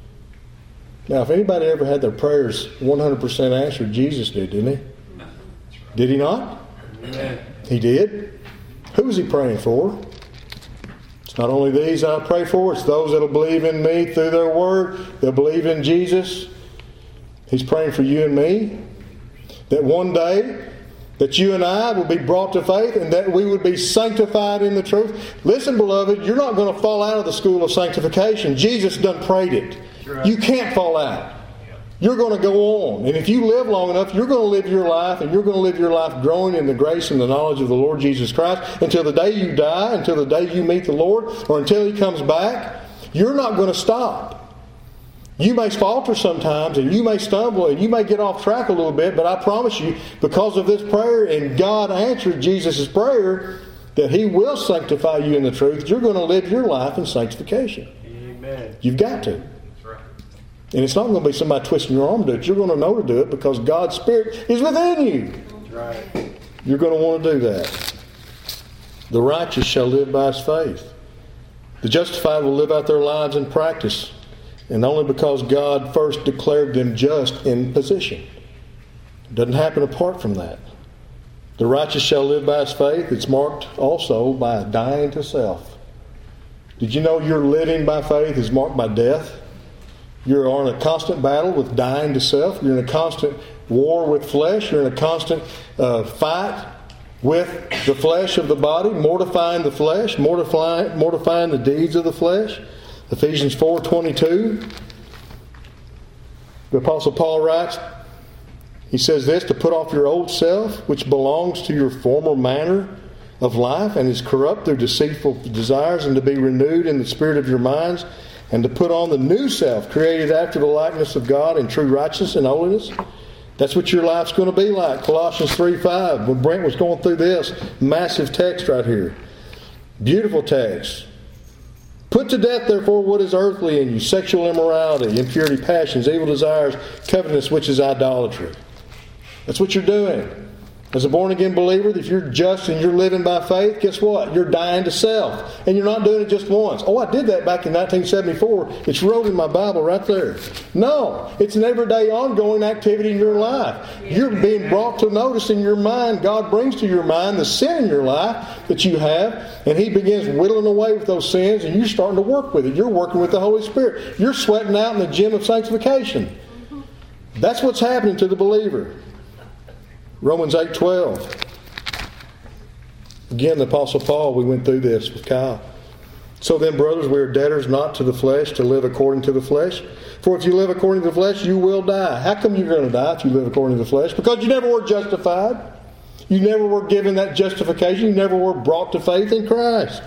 Now, if anybody ever had their prayers 100% answered, Jesus did, didn't he? Did he not? Amen. He did. Who was he praying for? It's not only these I pray for, it's those that will believe in me through their word. They'll believe in Jesus. He's praying for you and me. That one day, that you and I will be brought to faith and that we would be sanctified in the truth. Listen, beloved, you're not going to fall out of the school of sanctification. Jesus done prayed it. Right. You can't fall out. You're going to go on. And if you live long enough, you're going to live your life, and you're going to live your life growing in the grace and the knowledge of the Lord Jesus Christ until the day you die, until the day you meet the Lord, or until He comes back. You're not going to stop. You may falter sometimes, and you may stumble, and you may get off track a little bit, but I promise you, because of this prayer, and God answered Jesus' prayer, that He will sanctify you in the truth, you're going to live your life in sanctification. Amen. You've got to. That's right. And it's not going to be somebody twisting your arm to do it. You're going to know to do it because God's Spirit is within you. That's right. You're going to want to do that. The righteous shall live by his faith. The justified will live out their lives in practice. And only because God first declared them just in position. It doesn't happen apart from that. The righteous shall live by his faith. It's marked also by dying to self. Did you know your living by faith is marked by death? You're in a constant battle with dying to self. You're in a constant war with flesh. You're in a constant fight with the flesh of the body, mortifying the flesh, mortifying the deeds of the flesh. Ephesians 4:22, the Apostle Paul writes, he says this, to put off your old self, which belongs to your former manner of life and is corrupt through deceitful desires, and to be renewed in the spirit of your minds, and to put on the new self, created after the likeness of God in true righteousness and holiness. That's what your life's going to be like. Colossians 3:5, when Brent was going through this massive text right here. Beautiful text. Put to death, therefore, what is earthly in you, sexual immorality, impurity, passions, evil desires, covetousness, which is idolatry. That's what you're doing. As a born-again believer, if you're just and you're living by faith, guess what? You're dying to self. And you're not doing it just once. Oh, I did that back in 1974. It's wrote in my Bible right there. No, it's an everyday ongoing activity in your life. You're being brought to notice in your mind. God brings to your mind the sin in your life that you have, and He begins whittling away with those sins, and you're starting to work with it. You're working with the Holy Spirit. You're sweating out in the gym of sanctification. That's what's happening to the believer. Romans 8:12. Again, the Apostle Paul, we went through this with Kyle. So then, brothers, we are debtors not to the flesh, to live according to the flesh. For if you live according to the flesh, you will die. How come you're going to die if you live according to the flesh? Because you never were justified. You never were given that justification. You never were brought to faith in Christ.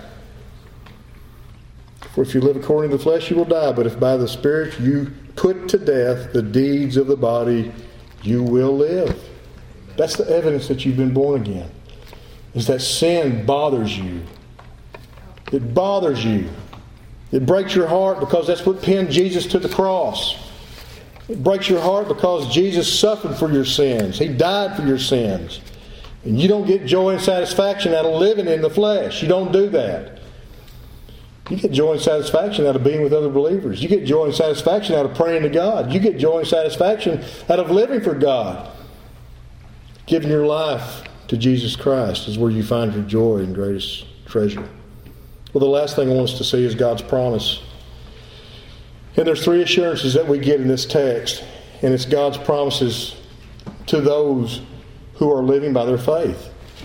For if you live according to the flesh, you will die. But if by the Spirit you put to death the deeds of the body, you will live. That's the evidence that you've been born again. Is that sin bothers you. It bothers you. It breaks your heart because that's what pinned Jesus to the cross. It breaks your heart because Jesus suffered for your sins. He died for your sins. And you don't get joy and satisfaction out of living in the flesh. You don't do that. You get joy and satisfaction out of being with other believers. You get joy and satisfaction out of praying to God. You get joy and satisfaction out of living for God. Giving your life to Jesus Christ is where you find your joy and greatest treasure. Well, the last thing I want us to see is God's promise. And there's three assurances that we get in this text. And it's God's promises to those who are living by their faith.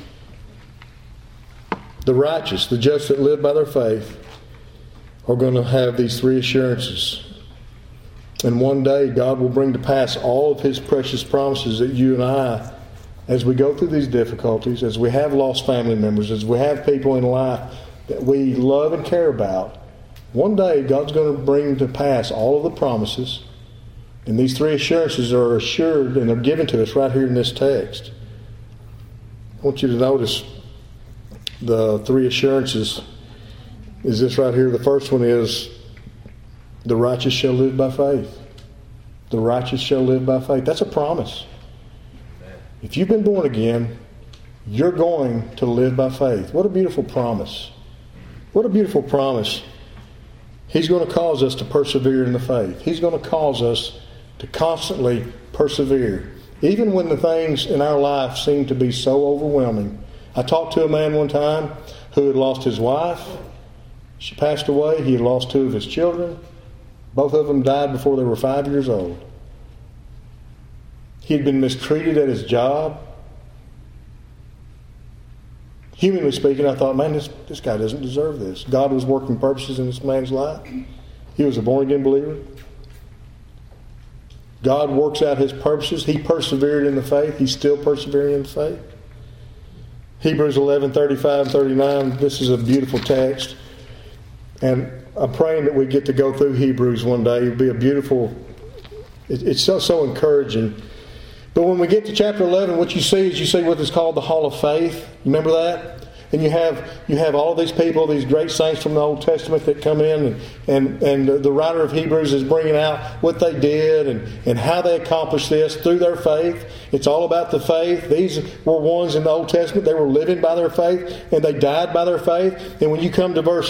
The righteous, the just that live by their faith, are going to have these three assurances. And one day God will bring to pass all of His precious promises that you and I, as we go through these difficulties, as we have lost family members, as we have people in life that we love and care about, one day God's going to bring to pass all of the promises. And these three assurances are assured and they're given to us right here in this text. I want you to notice the three assurances is this right here. The first one is the righteous shall live by faith. The righteous shall live by faith. That's a promise. If you've been born again, you're going to live by faith. What a beautiful promise. What a beautiful promise. He's going to cause us to persevere in the faith. He's going to cause us to constantly persevere. Even when the things in our life seem to be so overwhelming. I talked to a man one time who had lost his wife. She passed away. He had lost two of his children. Both of them died before they were 5 years old. He had been mistreated at his job. Humanly speaking, I thought, man, this guy doesn't deserve this. God was working purposes in this man's life. He was a born-again believer. God works out His purposes. He persevered in the faith. He's still persevering in the faith. Hebrews 11:35-39. This is a beautiful text. And I'm praying that we get to go through Hebrews one day. It'll be a beautiful... It's so encouraging. But when we get to chapter 11, what you see is you see what is called the Hall of Faith. Remember that? And you have all these people, these great saints from the Old Testament that come in, and the writer of Hebrews is bringing out what they did and how they accomplished this through their faith. It's all about the faith. These were ones in the Old Testament. They were living by their faith, and they died by their faith. And when you come to verse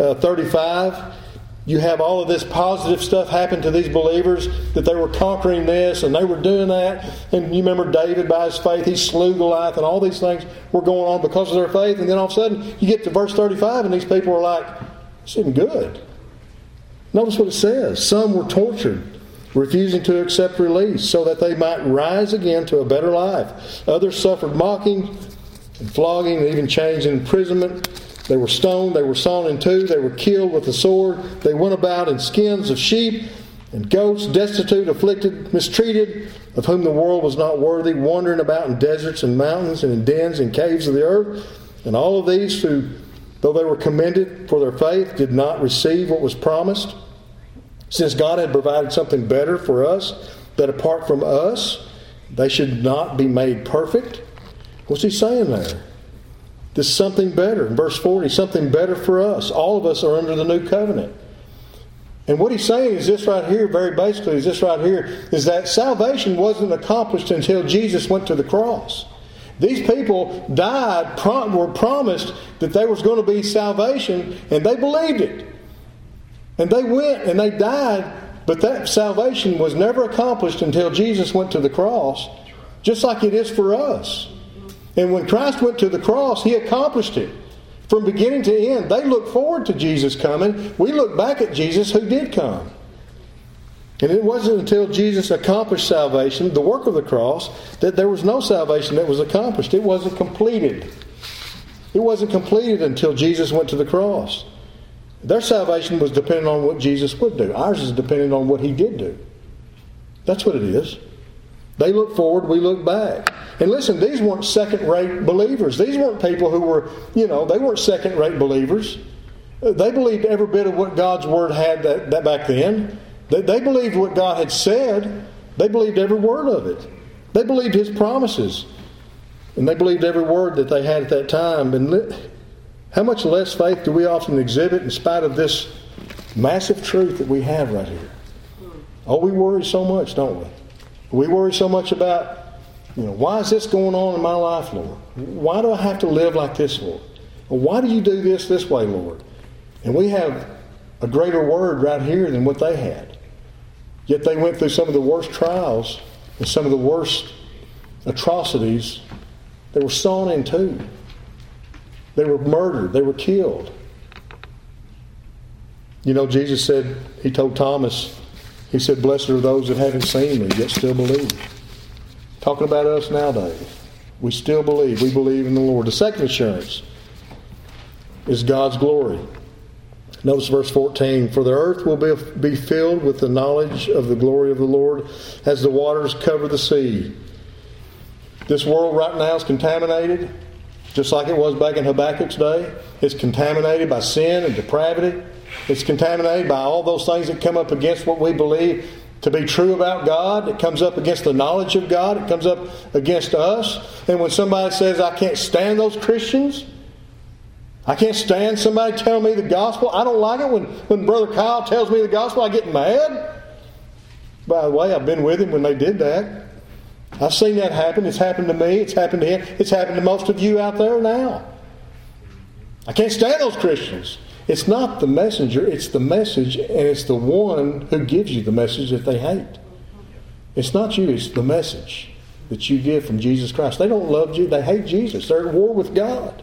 35... you have all of this positive stuff happen to these believers, that they were conquering this and they were doing that. And you remember David, by his faith, he slew Goliath, and all these things were going on because of their faith. And then all of a sudden, you get to verse 35 and these people are like, this isn't good. Notice what it says. Some were tortured, refusing to accept release so that they might rise again to a better life. Others suffered mocking and flogging and even chains and imprisonment. They were stoned, they were sawn in two, they were killed with the sword. They went about in skins of sheep and goats, destitute, afflicted, mistreated, of whom the world was not worthy, wandering about in deserts and mountains and in dens and caves of the earth. And all of these who, though they were commended for their faith, did not receive what was promised, since God had provided something better for us, that apart from us, they should not be made perfect. What's he saying there? This something better. In verse 40, something better for us. All of us are under the new covenant. And what he's saying is this right here, very basically, is this right here, is that salvation wasn't accomplished until Jesus went to the cross. These people died, were promised that there was going to be salvation, and they believed it. And they went and they died, but that salvation was never accomplished until Jesus went to the cross, just like it is for us. And when Christ went to the cross, He accomplished it. From beginning to end, they look forward to Jesus coming. We look back at Jesus who did come. And it wasn't until Jesus accomplished salvation, the work of the cross, that there was no salvation that was accomplished. It wasn't completed. It wasn't completed until Jesus went to the cross. Their salvation was dependent on what Jesus would do. Ours is dependent on what He did do. That's what it is. They look forward, we look back. And listen, these weren't second-rate believers. These weren't people who were, they weren't second-rate believers. They believed every bit of what God's Word had that back then. They believed what God had said. They believed every word of it. They believed His promises. And they believed every word that they had at that time. And how much less faith do we often exhibit in spite of this massive truth that we have right here? Oh, we worry so much, don't we? We worry so much about, why is this going on in my life, Lord? Why do I have to live like this, Lord? Or why do you do this way, Lord? And we have a greater word right here than what they had. Yet they went through some of the worst trials and some of the worst atrocities. They were sawn in two. They were murdered. They were killed. Jesus said, He told Thomas, He said, blessed are those that haven't seen me, yet still believe. Talking about us nowadays. We still believe. We believe in the Lord. The second assurance is God's glory. Notice verse 14. For the earth will be filled with the knowledge of the glory of the Lord as the waters cover the sea. This world right now is contaminated, just like it was back in Habakkuk's day. It's contaminated by sin and depravity. It's contaminated by all those things that come up against what we believe to be true about God. It comes up against the knowledge of God. It comes up against us. And when somebody says, I can't stand those Christians, I can't stand somebody telling me the gospel, I don't like it when Brother Kyle tells me the gospel, I get mad. By the way, I've been with him when they did that. I've seen that happen. It's happened to me. It's happened to him. It's happened to most of you out there now. I can't stand those Christians. It's not the messenger, it's the message, and it's the one who gives you the message that they hate. It's not you, it's the message that you give from Jesus Christ. They don't love you, they hate Jesus. They're at war with God.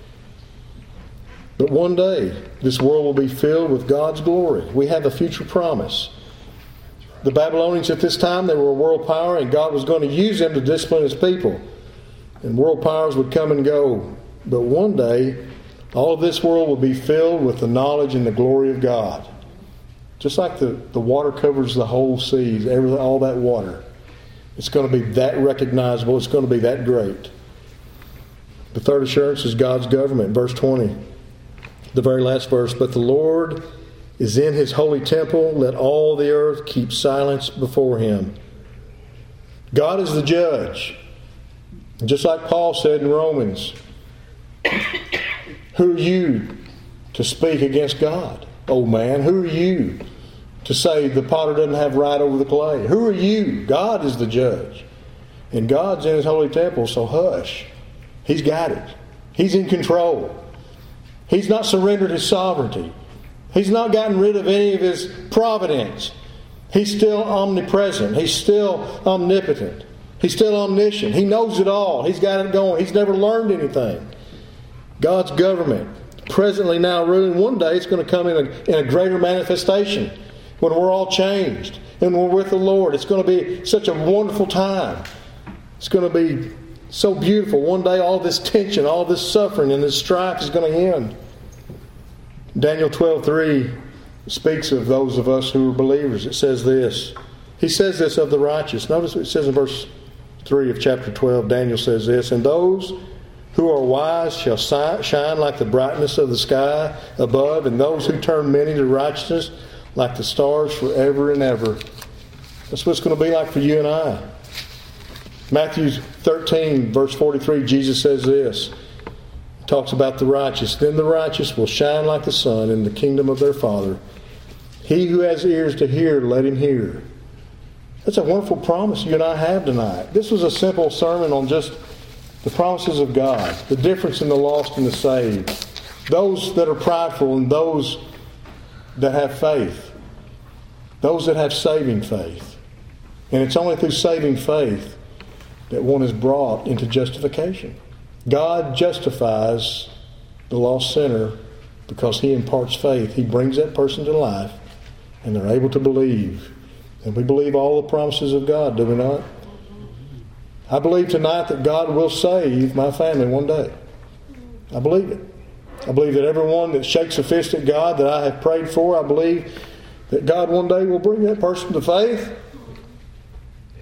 But one day, this world will be filled with God's glory. We have a future promise. The Babylonians at this time, they were a world power, and God was going to use them to discipline His people. And world powers would come and go. But one day, all of this world will be filled with the knowledge and the glory of God. Just like the water covers the whole seas, all that water. It's going to be that recognizable. It's going to be that great. The third assurance is God's government. Verse 20. The very last verse. But the Lord is in His holy temple. Let all the earth keep silence before Him. God is the judge. Just like Paul said in Romans. Who are you to speak against God? Oh man, who are you to say the potter doesn't have right over the clay? Who are you? God is the judge. And God's in His holy temple, so hush. He's got it. He's in control. He's not surrendered His sovereignty. He's not gotten rid of any of His providence. He's still omnipresent. He's still omnipotent. He's still omniscient. He knows it all. He's got it going. He's never learned anything. God's government, presently now ruling, one day it's going to come in a greater manifestation when we're all changed and we're with the Lord. It's going to be such a wonderful time. It's going to be so beautiful. One day all this tension, all this suffering and this strife is going to end. Daniel 12:3 speaks of those of us who are believers. It says this. He says this of the righteous. Notice what it says in verse 3 of chapter 12. Daniel says this. And those who are wise shall shine like the brightness of the sky above, and those who turn many to righteousness like the stars forever and ever. That's what it's going to be like for you and I. Matthew 13, verse 43, Jesus says this. He talks about the righteous. Then the righteous will shine like the sun in the kingdom of their Father. He who has ears to hear, let him hear. That's a wonderful promise you and I have tonight. This was a simple sermon on just the promises of God, the difference in the lost and the saved, those that are prideful and those that have faith, those that have saving faith. And it's only through saving faith that one is brought into justification. God justifies the lost sinner because He imparts faith. He brings that person to life and they're able to believe. And we believe all the promises of God, do we not? I believe tonight that God will save my family one day. I believe it. I believe that everyone that shakes a fist at God that I have prayed for, I believe that God one day will bring that person to faith.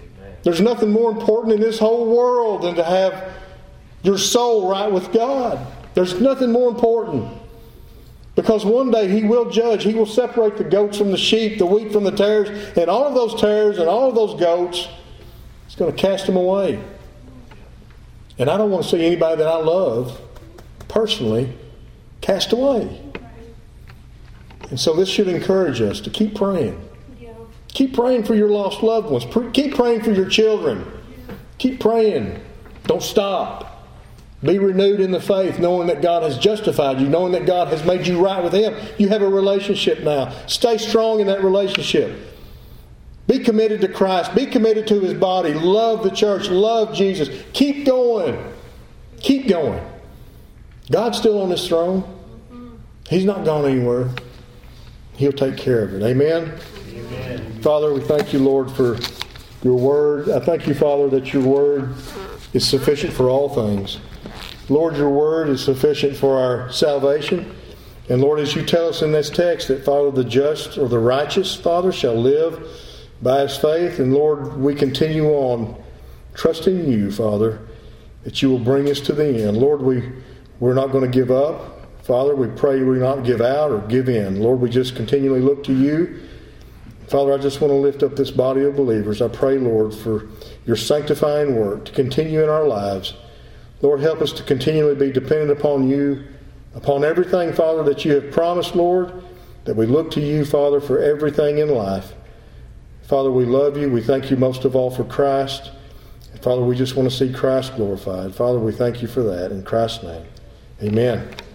There's nothing more important in this whole world than to have your soul right with God. There's nothing more important. Because one day He will judge. He will separate the goats from the sheep, the wheat from the tares, and all of those tares and all of those goats, He's going to cast them away. And I don't want to see anybody that I love, personally, cast away. And so this should encourage us to keep praying. Keep praying for your lost loved ones. Keep praying for your children. Keep praying. Don't stop. Be renewed in the faith, knowing that God has justified you, knowing that God has made you right with Him. You have a relationship now. Stay strong in that relationship. Be committed to Christ. Be committed to His body. Love the church. Love Jesus. Keep going. Keep going. God's still on His throne. He's not gone anywhere. He'll take care of it. Amen? Amen. Father, we thank you, Lord, for your word. I thank you, Father, that your word is sufficient for all things. Lord, your word is sufficient for our salvation. And Lord, as you tell us in this text that, Father, the just or the righteous, Father, shall live by his faith. And Lord, we continue on trusting in you, Father, that you will bring us to the end. Lord, we're not going to give up. Father, we pray we not give out or give in. Lord, we just continually look to you. Father, I just want to lift up this body of believers. I pray, Lord, for your sanctifying work to continue in our lives. Lord, help us to continually be dependent upon you, upon everything, Father, that you have promised, Lord, that we look to you, Father, for everything in life. Father, we love you. We thank you most of all for Christ. And Father, we just want to see Christ glorified. Father, we thank you for that. In Christ's name, amen.